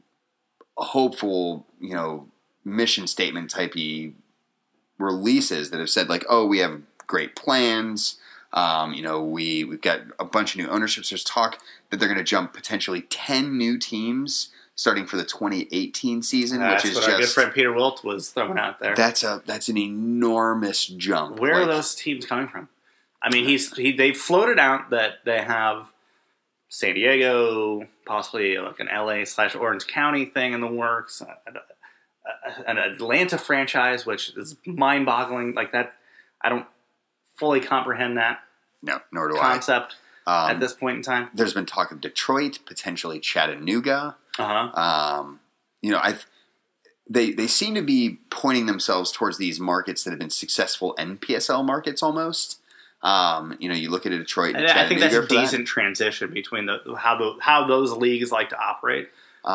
hopeful, mission statement typey releases that have said like, oh, we have great plans. We've got a bunch of new ownerships. There's talk that they're going to jump potentially 10 new teams starting for the 2018 season, which is what just our good friend Peter Wilt was throwing out there. That's an enormous jump. Where are those teams coming from? I mean, they floated out that they have San Diego, possibly like an LA/Orange County thing in the works. An Atlanta franchise, which is mind-boggling. Like that, I don't fully comprehend that. No, nor do concept at this point in time. There's been talk of Detroit, potentially Chattanooga. They seem to be pointing themselves towards these markets that have been successful NPSL markets almost. You look at Detroit and I think that's a for decent transition between how those leagues like to operate.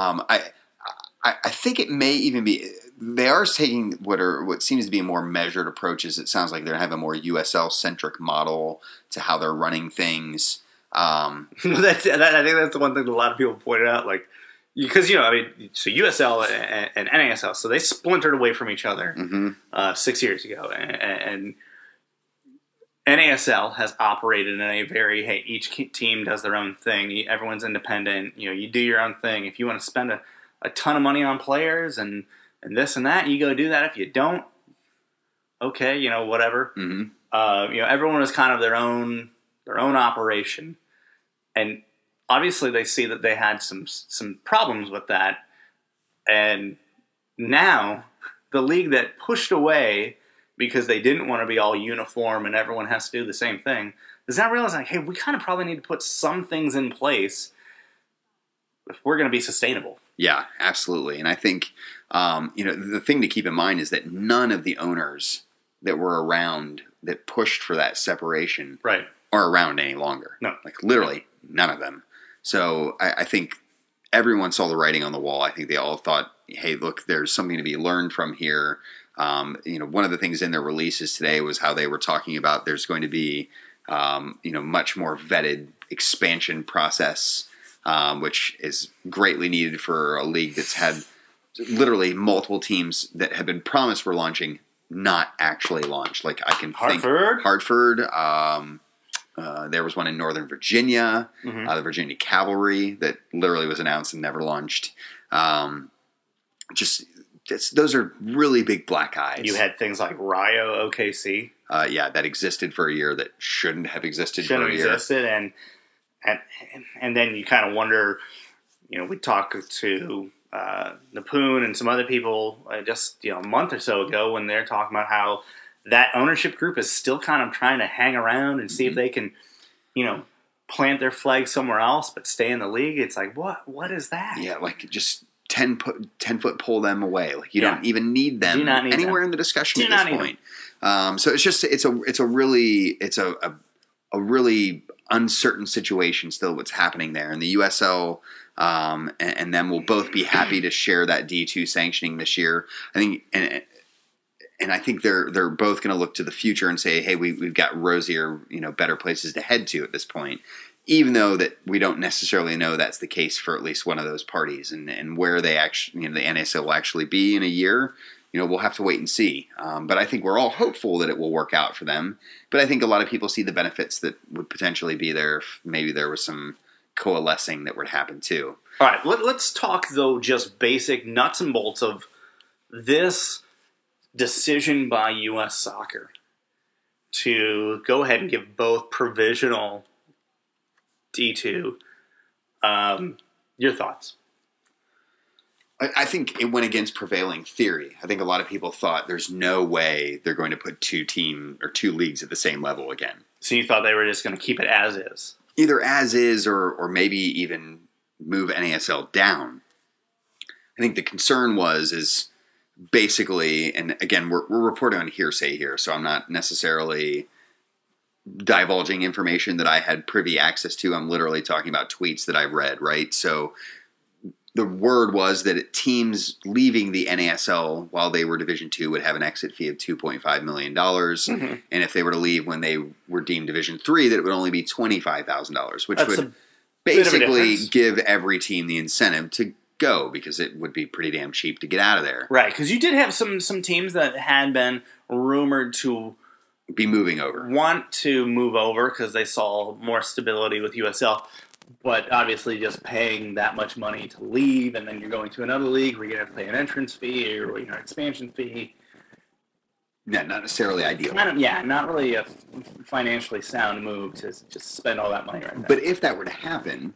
I think it may even be they are taking what seems to be more measured approaches. It sounds like they're having a more USL centric model to how they're running things. I think that's the one thing that a lot of people pointed out, like because so USL and NASL, so they splintered away from each other 6 years ago, and NASL has operated in a very each team does their own thing. Everyone's independent. You do your own thing. If you want to spend a ton of money on players and this and that, you go do that. If you don't, okay, whatever. Everyone is kind of their own operation, and obviously they see that they had some problems with that, and now the league that pushed away because they didn't want to be all uniform and everyone has to do the same thing is now realizing, hey, we kind of probably need to put some things in place if we're going to be sustainable. Yeah, absolutely. And I think, the thing to keep in mind is that none of the owners that were around that pushed for that separation are around any longer. No. Like literally none of them. So I think everyone saw the writing on the wall. I think they all thought, hey, look, there's something to be learned from here. One of the things in their releases today was how they were talking about there's going to be, much more vetted expansion process, which is greatly needed for a league that's had literally multiple teams that have been promised were launching, not actually launched. Like I can think Hartford. There was one in Northern Virginia, the Virginia Cavalry, that literally was announced and never launched. Those are really big black eyes. You had things like Rio OKC. That existed for a year that shouldn't have existed for a year. And then you kind of wonder, we talked to Napoon and some other people just a month or so ago when they're talking about how that ownership group is still kind of trying to hang around and see if they can, plant their flag somewhere else but stay in the league. It's like, what is that? Yeah, like just 10-foot pull them away. Like you don't even need them anywhere in the discussion at this point. So it's a really uncertain situation still what's happening there. And the USL and them will both be happy to share that D2 sanctioning this year. I think, and I think they're both going to look to the future and say, hey, we've got rosier, better places to head to at this point. Even though that we don't necessarily know that's the case for at least one of those parties, and where they actually, the NASL will actually be in a year, we'll have to wait and see. But I think we're all hopeful that it will work out for them. But I think a lot of people see the benefits that would potentially be there if maybe there was some coalescing that would happen too. All right, let's talk, though, just basic nuts and bolts of this decision by U.S. Soccer to go ahead and give both provisional D2. Your thoughts? I think it went against prevailing theory. I think a lot of people thought there's no way they're going to put two leagues at the same level again. So you thought they were just going to keep it as is? Either as is or maybe even move NASL down. I think the concern is basically, and again, we're reporting on hearsay here, so I'm not necessarily divulging information that I had privy access to. I'm literally talking about tweets that I read, right? So the word was that teams leaving the NASL while they were Division II would have an exit fee of $2.5 million. Mm-hmm. And if they were to leave when they were deemed Division III, that it would only be $25,000, which would basically give every team the incentive to go, because it would be pretty damn cheap to get out of there. Right, because you did have some teams that had been rumored to be moving over. Want to move over because they saw more stability with USL. But obviously just paying that much money to leave, and then you're going to another league where you're going to have to pay an entrance fee or an expansion fee. Yeah, not necessarily ideal. Not really a financially sound move to just spend all that money right now. But if that were to happen,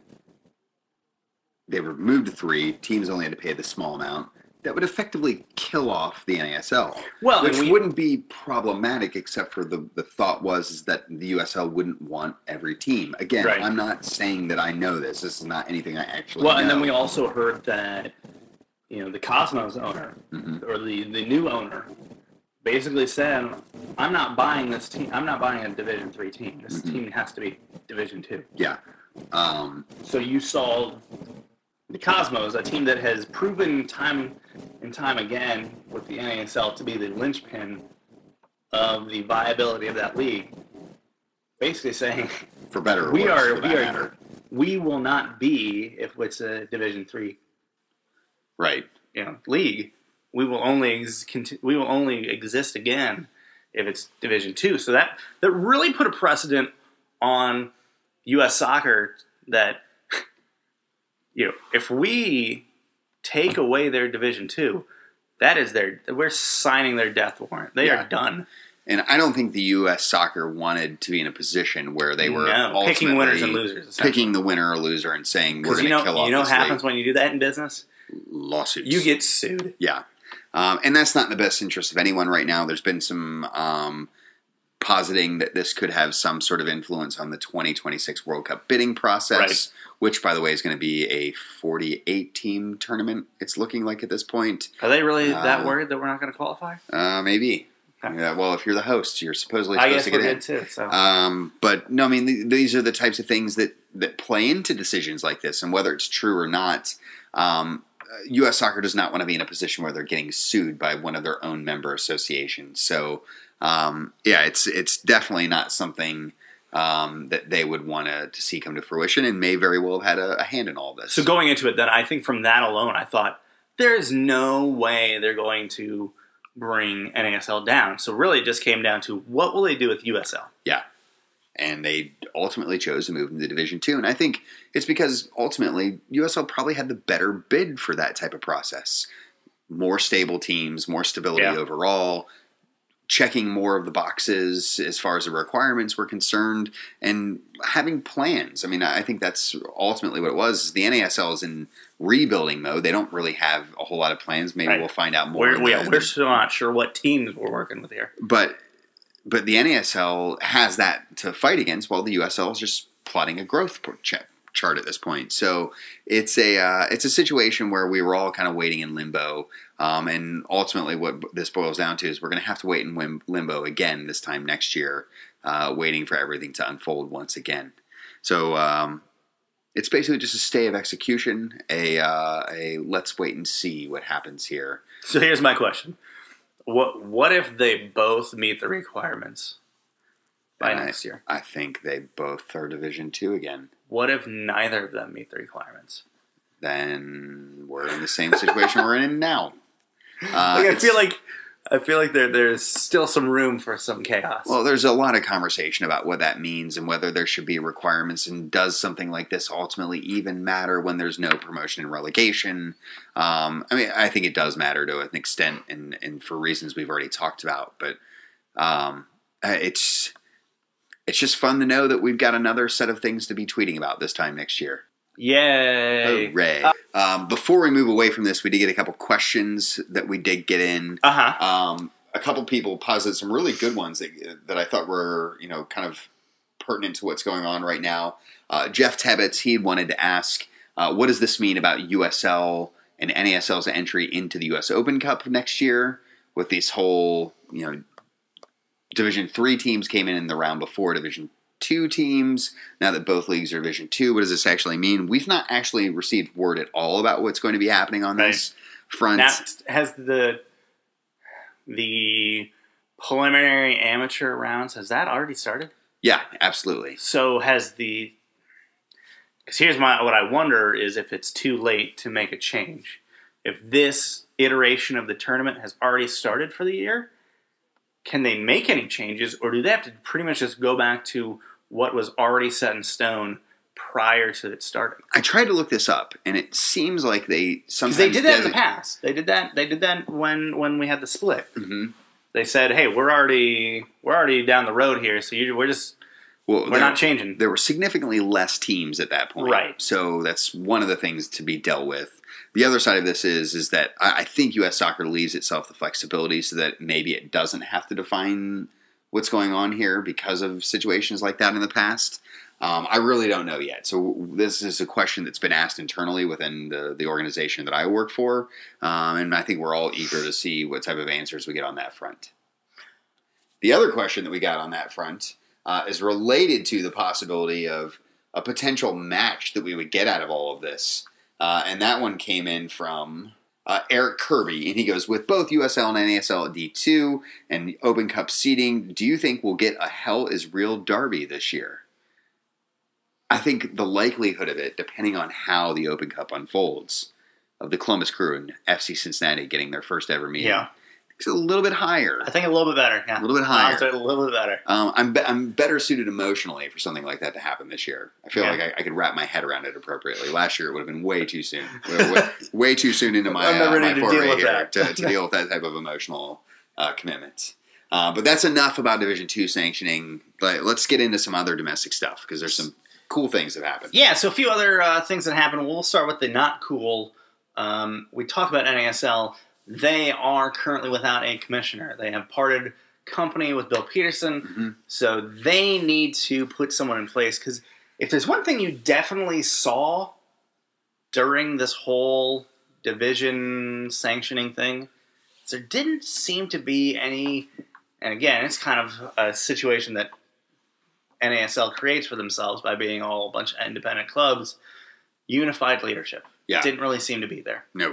they were moved to 3, teams only had to pay the small amount, that would effectively kill off the NASL. Well, which wouldn't be problematic, except for the thought was that the USL wouldn't want every team. Again, right. I'm not saying that I know this. This is not anything I actually know. And then we also heard that, the Cosmos owner, or the new owner, basically said, I'm not buying this team. I'm not buying a Division III team. This team has to be Division II. Yeah. So you saw the Cosmos, a team that has proven time and time again with the NASL to be the linchpin of the viability of that league, basically saying, for better or worse, we will not be, if it's a Division III, right, league. We will only exist again if it's Division II. So that really put a precedent on U.S. Soccer that, if we take away their Division II, we're signing their death warrant. They are done. And I don't think the U.S. Soccer wanted to be in a position where they were picking winners and losers. Picking the winner or loser and saying, we're going to kill off this what happens when you do that in business? Lawsuits. You get sued. Yeah. And that's not in the best interest of anyone right now. There's been some positing that this could have some sort of influence on the 2026 World Cup bidding process, which, by the way, is going to be a 48-team tournament, it's looking like at this point. Are they really that worried that we're not going to qualify? Maybe. Okay. Well, if you're the host, you're supposedly supposed to get in. I guess we're good too. So. But, no, I mean, these are the types of things that play into decisions like this, and whether it's true or not, U.S. Soccer does not want to be in a position where they're getting sued by one of their own member associations. So, it's definitely not something that they would want to see come to fruition, and may very well have had a hand in all this. So going into it, then, I think from that alone, I thought, there's no way they're going to bring NASL down. So really it just came down to, what will they do with USL? Yeah. And they ultimately chose to move into Division II. And I think it's because ultimately USL probably had the better bid for that type of process. More stable teams, more stability overall, checking more of the boxes as far as the requirements were concerned, and having plans. I mean, I think that's ultimately what it was. The NASL is in rebuilding mode. They don't really have a whole lot of plans. Maybe we'll find out more. We're still not sure what teams we're working with here. But the NASL has that to fight against, while the USL is just plotting a growth chart at this point. So it's a situation where we were all kind of waiting in limbo. And ultimately what this boils down to is we're going to have to wait in limbo again this time next year, waiting for everything to unfold once again. So it's basically just a stay of execution, a let's wait and see what happens here. So here's my question. What if they both meet the requirements by next year? I think they both are Division II again. What if neither of them meet the requirements? Then we're in the same situation we're in now. I feel like there's still some room for some chaos. Well, there's a lot of conversation about what that means and whether there should be requirements, and does something like this ultimately even matter when there's no promotion and relegation? I think it does matter to an extent, and for reasons we've already talked about. But it's just fun to know that we've got another set of things to be tweeting about this time next year. Yay! Hooray! Before we move away from this, we did get a couple questions that we did get in. A couple people posited some really good ones that I thought were, kind of pertinent to what's going on right now. Jeff Tebbets, he wanted to ask, what does this mean about USL and NASL's entry into the US Open Cup next year with these whole, Division III teams came in the round before Division II teams. Now that both leagues are Division II, what does this actually mean? We've not actually received word at all about what's going to be happening on this front. Now, has the preliminary amateur rounds, has that already started? Yeah, absolutely. So has because here's what I wonder is if it's too late to make a change. If this iteration of the tournament has already started for the year, can they make any changes, or do they have to pretty much just go back to what was already set in stone prior to it starting? I tried to look this up, and it seems like they sometimes they did that in the past. They did that when we had the split. Mm-hmm. They said, "Hey, we're already down the road here, so we're not changing." There were significantly less teams at that point, right? So that's one of the things to be dealt with. The other side of this is that I think U.S. Soccer leaves itself the flexibility so that maybe it doesn't have to define what's going on here because of situations like that in the past. I really don't know yet. So this is a question that's been asked internally within the organization that I work for, and I think we're all eager to see what type of answers we get on that front. The other question that we got on that front is related to the possibility of a potential match that we would get out of all of this. And that one came in from Eric Kirby, and he goes, with both USL and NASL at D2 and Open Cup seeding, do you think we'll get a Hell is Real derby this year? I think the likelihood of it, depending on how the Open Cup unfolds, of the Columbus Crew and FC Cincinnati getting their first ever meeting, it's a little bit higher. I think a little bit better. Yeah, a little bit higher. A little bit better. I'm better suited emotionally for something like that to happen this year. I feel like I could wrap my head around it appropriately. Last year it would have been way too soon. Way too soon into my foray here to deal with that type of emotional commitment. But that's enough about Division II sanctioning. Let's get into some other domestic stuff because there's some cool things that happened. Yeah, so a few other things that happened. We'll start with the not cool. We talked about NASL. They are currently without a commissioner. They have parted company with Bill Peterson, so they need to put someone in place. Because if there's one thing you definitely saw during this whole division sanctioning thing, there didn't seem to be any, and again, it's kind of a situation that NASL creates for themselves by being all a bunch of independent clubs, unified leadership. Yeah. Didn't really seem to be there. No.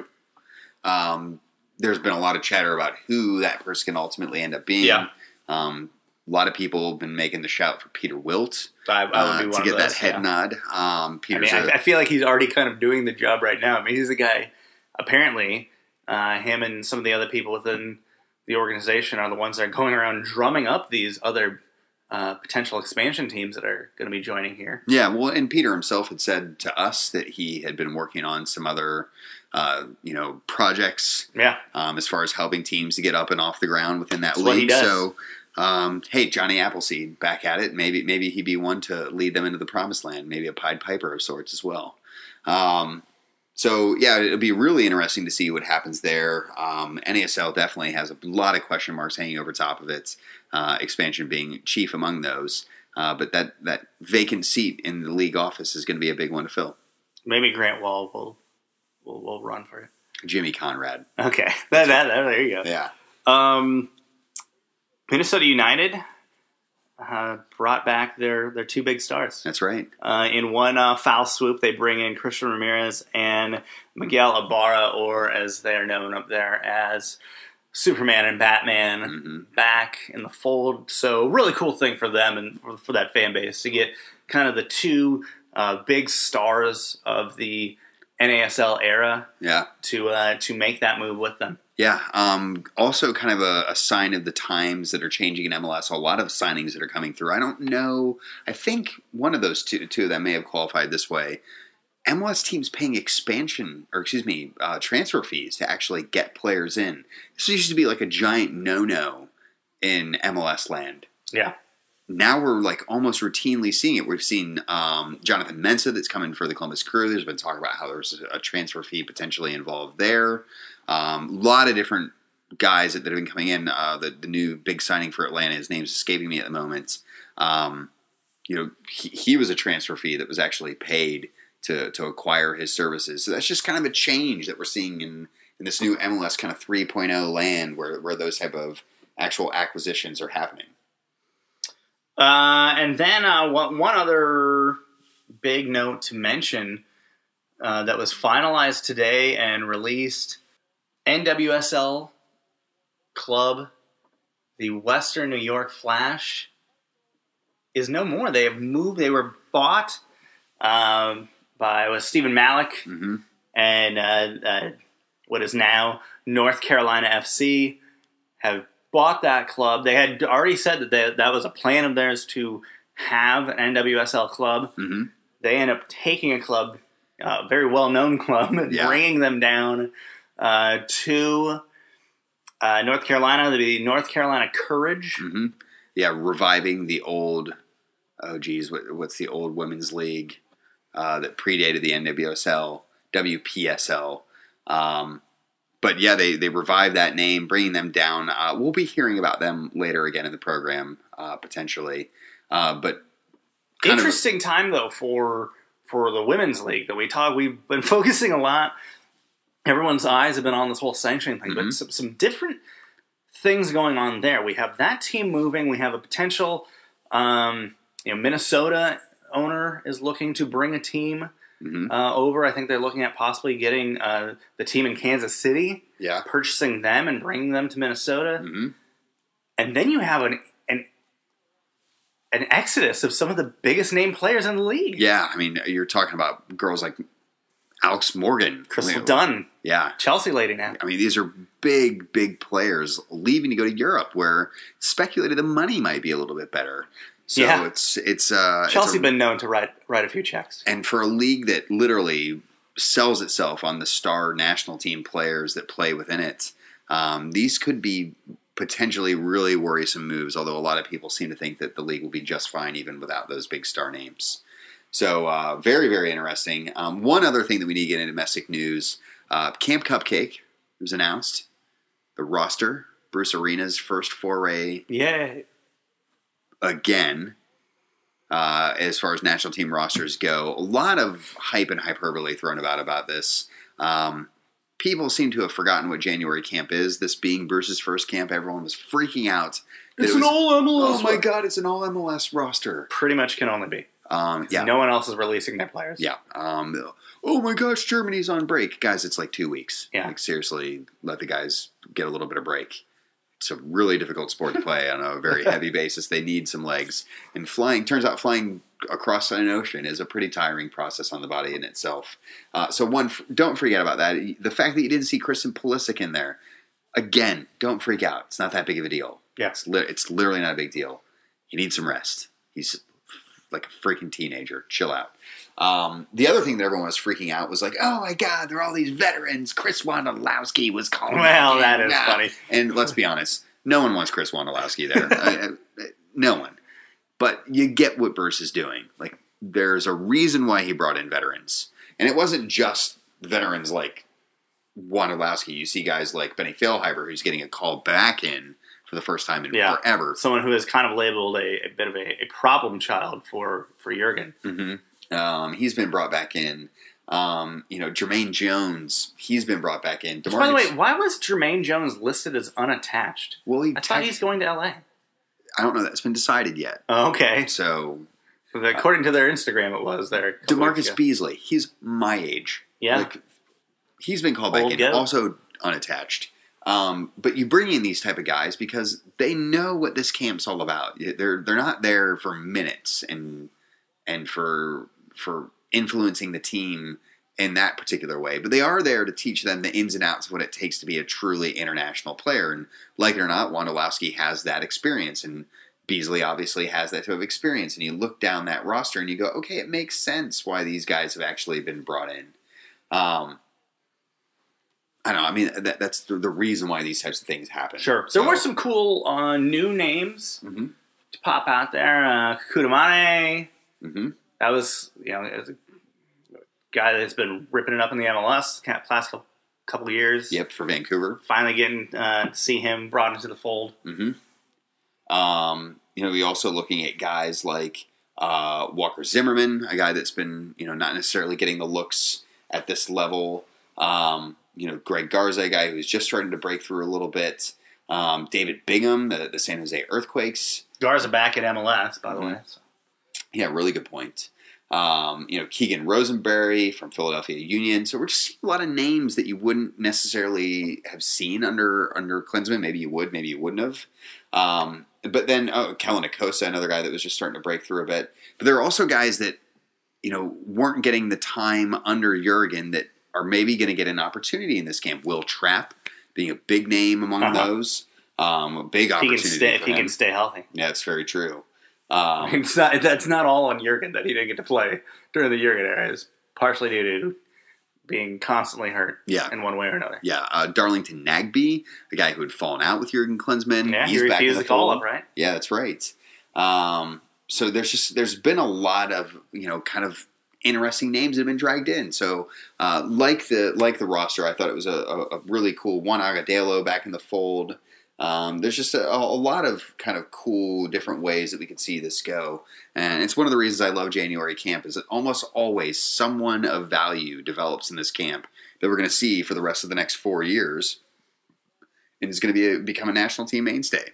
There's been a lot of chatter about who that person can ultimately end up being. Yeah. A lot of people have been making the shout for Peter Wilt I would be one to get of those, that head nod. I feel like he's already kind of doing the job right now. I mean, he's the guy, apparently, him and some of the other people within the organization are the ones that are going around drumming up these other potential expansion teams that are going to be joining here. Yeah, well, and Peter himself had said to us that he had been working on some other projects. Yeah. As far as helping teams to get up and off the ground within that That's what he league. does. So, hey, Johnny Appleseed back at it. Maybe he'd be one to lead them into the promised land. Maybe a Pied Piper of sorts as well. So, yeah, it'll be really interesting to see what happens there. NASL definitely has a lot of question marks hanging over top of it, expansion being chief among those. But that vacant seat in the league office is going to be a big one to fill. Maybe Grant Wall will run for it. Jimmy Conrad. Okay. There you go. Yeah. Minnesota United brought back their two big stars. That's right. In one foul swoop, they bring in Christian Ramirez and Miguel Ibarra, or as they are known up there as Superman and Batman, back in the fold. So really cool thing for them and for that fan base to get kind of the two big stars of the NASL era to make that move with them. Yeah. Also kind of a sign of the times that are changing in MLS. A lot of signings that are coming through. I don't know. I think one of those two of them may have qualified this way. MLS teams paying transfer fees to actually get players in. This used to be like a giant no-no in MLS land. Yeah. Now we're like almost routinely seeing it. We've seen Jonathan Mensah that's coming for the Columbus Crew. There's been talk about how there's a transfer fee potentially involved there. A lot of different guys that have been coming in. The new big signing for Atlanta, his name's escaping me at the moment. He was a transfer fee that was actually paid to acquire his services. So that's just kind of a change that we're seeing in this new MLS kind of 3.0 land where those type of actual acquisitions are happening. And then one other big note to mention that was finalized today and released, NWSL club, the Western New York Flash, is no more. They have moved. They were bought by Stephen Malik and what is now North Carolina FC have bought that club. They had already said that that was a plan of theirs to have an NWSL club. They end up taking a club, a very well-known club, and bringing them down to North Carolina, the North Carolina Courage. Yeah, reviving the old, what's the old women's league that predated the NWSL, WPSL. But yeah, they revived that name, bringing them down. We'll be hearing about them later again in the program, potentially. But interesting time though for the women's league that we've been focusing a lot. Everyone's eyes have been on this whole sanctioning thing, but some different things going on there. We have that team moving. We have a potential, Minnesota owner is looking to bring a team over. I think they're looking at possibly getting the team in Kansas City, purchasing them and bringing them to Minnesota. And then you have an exodus of some of the biggest name players in the league. Yeah, I mean, you're talking about girls like Alex Morgan, Crystal Dunn, Chelsea lady now. I mean, these are big players leaving to go to Europe, where it's speculated the money might be a little bit better. So it's Chelsea been known to write a few checks, and for a league that literally sells itself on the star national team players that play within it, these could be potentially really worrisome moves. Although a lot of people seem to think that the league will be just fine even without those big star names. So very, very interesting. One other thing that we need to get in domestic news, Camp Cupcake was announced. The roster, Bruce Arena's first foray again, as far as national team rosters go. A lot of hype and hyperbole thrown about this. People seem to have forgotten what January camp is. This being Bruce's first camp, everyone was freaking out. It's an all MLS. Oh my God, it's an all MLS roster. Pretty much can only be. No one else is releasing their players. Yeah. Oh my gosh, Germany's on break. Guys, it's like 2 weeks. Yeah. Like, seriously, let the guys get a little bit of break. It's a really difficult sport to play on a very heavy basis. They need some legs. And turns out flying across an ocean is a pretty tiring process on the body in itself. Don't forget about that. The fact that you didn't see Kristen Pulisic in there, again, don't freak out. It's not that big of a deal. Yeah. It's literally not a big deal. He needs some rest. He's like a freaking teenager. Chill out. The other thing that everyone was freaking out was like, oh my God, there are all these veterans. Chris Wondolowski was calling. Well, that is funny. And let's be honest, no one wants Chris Wondolowski there. No one. But you get what Bruce is doing. Like, there's a reason why he brought in veterans. And it wasn't just veterans like Wondolowski. You see guys like Benny Feilhaber, who's getting a call back in for the first time in forever. Someone who is kind of labeled a bit of a problem child for Jurgen. He's been brought back in. Jermaine Jones, he's been brought back in. By the way, why was Jermaine Jones listed as unattached? Well, I thought he's going to LA. I don't know that's been decided yet. Okay. So According to their Instagram, it was there. DeMarcus Beasley, he's my age. Yeah. Like, he's been called back Old in, goat. also unattached. But you bring in these type of guys because they know what this camp's all about. They're not there for minutes and for influencing the team in that particular way, but they are there to teach them the ins and outs of what it takes to be a truly international player. And like it or not, Wondolowski has that experience, and Beasley obviously has that type of experience. And you look down that roster and you go, okay, it makes sense why these guys have actually been brought in. I don't know. I mean, that's the reason why these types of things happen. Sure. There were some cool new names Mm-hmm. to pop out there. Kudamane. Mm-hmm. That was, it was a guy that's been ripping it up in the MLS the last couple of years. Yep, for Vancouver. Finally getting to see him brought into the fold. Mm-hmm. We also looking at guys like Walker Zimmerman, a guy that's been, not necessarily getting the looks at this level. Greg Garza, a guy who's just starting to break through a little bit. David Bingham, the San Jose Earthquakes. Garza back at MLS, by the way. So. Yeah, really good point. Keegan Rosenberry from Philadelphia Union. So we're just seeing a lot of names that you wouldn't necessarily have seen under Klinsmann. Maybe you would, maybe you wouldn't have. But then Kellen Acosta, another guy that was just starting to break through a bit. But there are also guys that, weren't getting the time under Jurgen that are maybe going to get an opportunity in this camp. Will Trapp being a big name among those. A big opportunity. If he can stay healthy. Yeah, that's very true. That's not all on Jurgen that he didn't get to play during the Jurgen era. It's partially due to being constantly hurt in one way or another. Yeah, Darlington Nagbe, a guy who had fallen out with Jurgen Klinsmann. Yeah, he refused the call-up, right? Yeah, that's right. So there's been a lot of, kind of interesting names that have been dragged in. So like the roster, I thought it was a really cool Juan Agudelo back in the fold. There's just a lot of kind of cool different ways that we could see this go. And it's one of the reasons I love January camp is that almost always someone of value develops in this camp that we're going to see for the rest of the next 4 years. And is going to become a national team mainstay.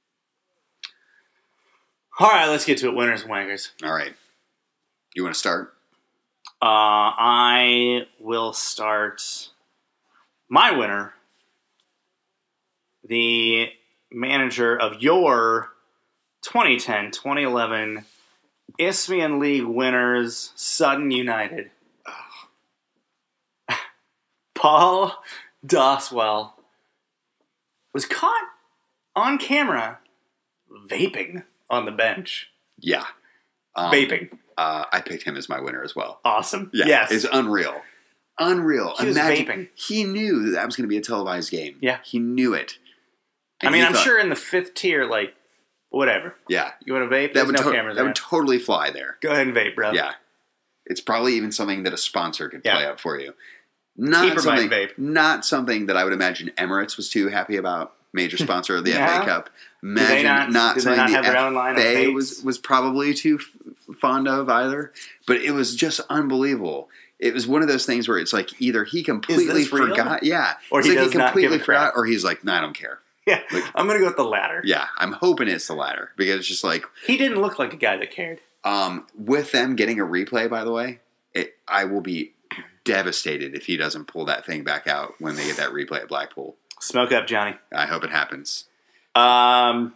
All right, let's get to it. Winners and wankers. All right. You want to start? I will start. My winner, the manager of your 2010-2011 Isthmian League winners, Sutton United. Paul Doswell was caught on camera vaping on the bench. Yeah. Vaping. I picked him as my winner as well. Awesome. Yeah, yes. It's unreal. Unreal. He was vaping. He knew that was going to be a televised game. Yeah. He knew it. And I'm sure in the fifth tier, whatever. Yeah. You want to vape? There's no cameras That would totally fly there. Go ahead and vape, bro. Yeah. It's probably even something that a sponsor could play up for you. Keeper might vape. Not something that I would imagine Emirates was too happy about. Major sponsor of the FA Cup. Imagine not something the FA was probably too fond of either. But it was just unbelievable. It was one of those things where it's like either he completely forgot, or he does not give a crap, or he's like, I don't care. Yeah, I'm going to go with the latter. Yeah, I'm hoping it's the latter because it's just like he didn't look like a guy that cared. With them getting a replay, by the way, I will be devastated if he doesn't pull that thing back out when they get that replay at Blackpool. Smoke up, Johnny. I hope it happens. So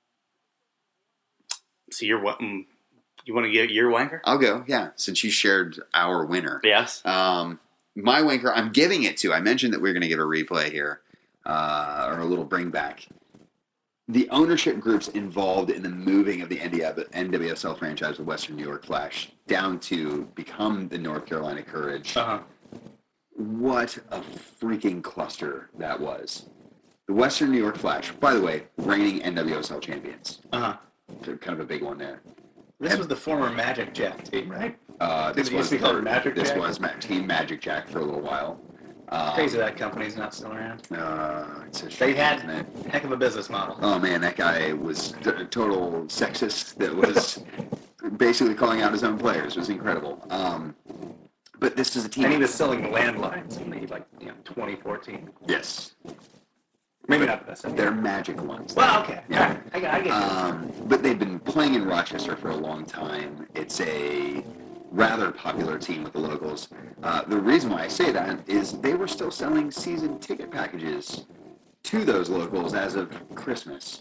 you're what? You want to get your wanker? I'll go. Yeah, since you shared our winner. Yes. My wanker, I'm giving it to. I mentioned that we we're going to give a replay here, or a little bring back. The ownership groups involved in the moving of the NWSL franchise of Western New York Flash down to become the North Carolina Courage. Uh-huh. What a freaking cluster that was. The Western New York Flash, by the way, reigning NWSL champions. Uh-huh. So kind of a big one there. This was the former Magic Jack team, right? This was Team Magic Jack for a little while. Crazy that company's not still around. It's a shame, they had isn't it? a heck of a business model. Oh man, that guy was total sexist. That was basically calling out his own players. It was incredible. But this is a team. And he was selling landlines in 2014. Yes. Maybe not the best. They're Magic ones. Well, okay. Yeah. I get you. But they've been playing in Rochester for a long time. It's a rather popular team with the locals. The reason why I say that is they were still selling season ticket packages to those locals as of Christmas.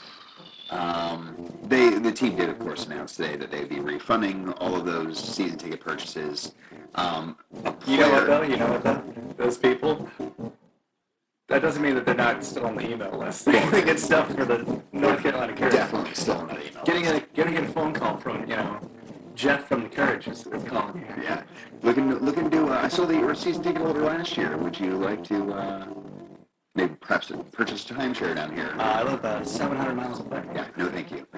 The team did, of course, announce today that they'd be refunding all of those season ticket purchases. You know what, though? You know what, though? Those people, that doesn't mean that they're not still on the email list. They get stuff for the North Carolina Courage. Definitely still on that email list. Getting a phone call from, Jeff from the Courage is calling you. Yeah. Looking to, I saw that you were a season ticket holder last year. Would you like to, maybe perhaps purchase a timeshare down here? I live 700 miles away. Yeah, no thank you.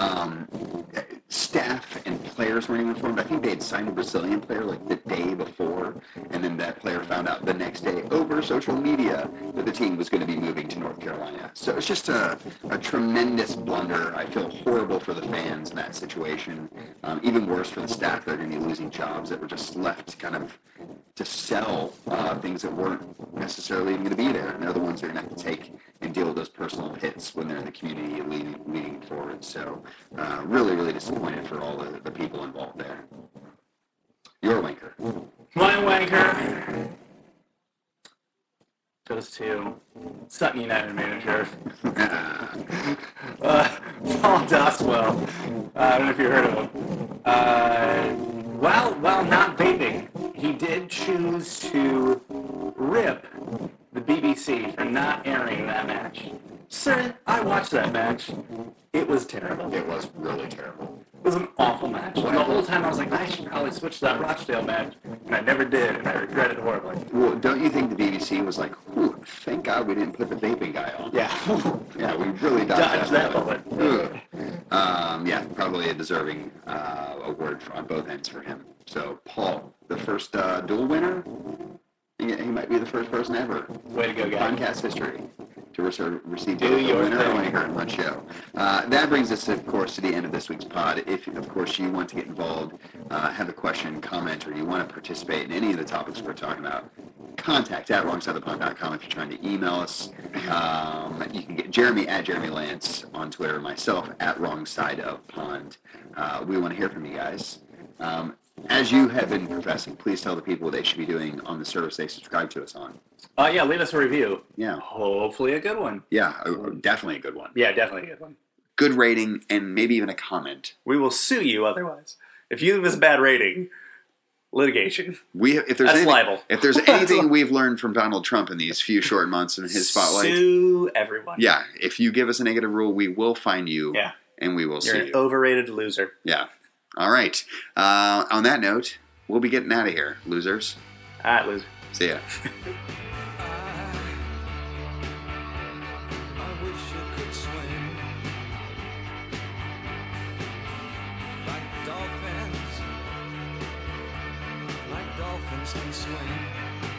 Staff and players weren't even informed. I think they had signed a Brazilian player like the day before, and then that player found out the next day over social media that the team was going to be moving to North Carolina. So it's just a tremendous blunder. I feel horrible for the fans in that situation. Even worse for the staff that are going to be losing jobs that were just left kind of to sell things that weren't necessarily even going to be there. And they're the ones that are going to have to take and deal with those personal hits when they're in the community leading forward. So really, really disappointed for all the people involved there. Your wanker. My wanker goes to Sutton United manager. Paul Doswell. I don't know if you heard of him. While not vaping, he did choose to rip the BBC for not airing that match. Sir, I watched that match. It was terrible. It was really terrible. It was an awful match. And the whole time I was like, I should probably switch to that Rochdale match. And I never did, and I regret it horribly. Well, don't you think the BBC was like, ooh, thank God we didn't put the vaping guy on? Yeah. Yeah, we really dodged that bullet. Yeah, probably a deserving award on both ends for him. So, Paul, the first dual winner, he might be the first person ever. Way to go, guy. Podcast history to receive Do both the your winner thing. and wanker on one show. That brings us, of course, to the end of this week's pod. If, of course, you want to get involved, have a question, comment, or you want to participate in any of the topics we're talking about, contact at wrongsidethepond.com if you're trying to email us. You can get Jeremy at Jeremy Lance on Twitter, myself at wrongsideofpond. We want to hear from you guys. As you have been professing, please tell the people what they should be doing on the service they subscribe to us on. Yeah, leave us a review. Yeah. Hopefully a good one. Yeah, definitely a good one. Yeah, definitely a good one. Good rating and maybe even a comment. We will sue you otherwise. If you give us a bad rating, litigation. If there's anything we've learned from Donald Trump in these few short months in his spotlight, sue everyone. Yeah, if you give us a negative rule, we will find you. Yeah. And we will You're sue an you. overrated loser. Yeah. All right. On that note, we'll be getting out of here, losers. All right, loser. See ya. I wish I could swim like dolphins can swim.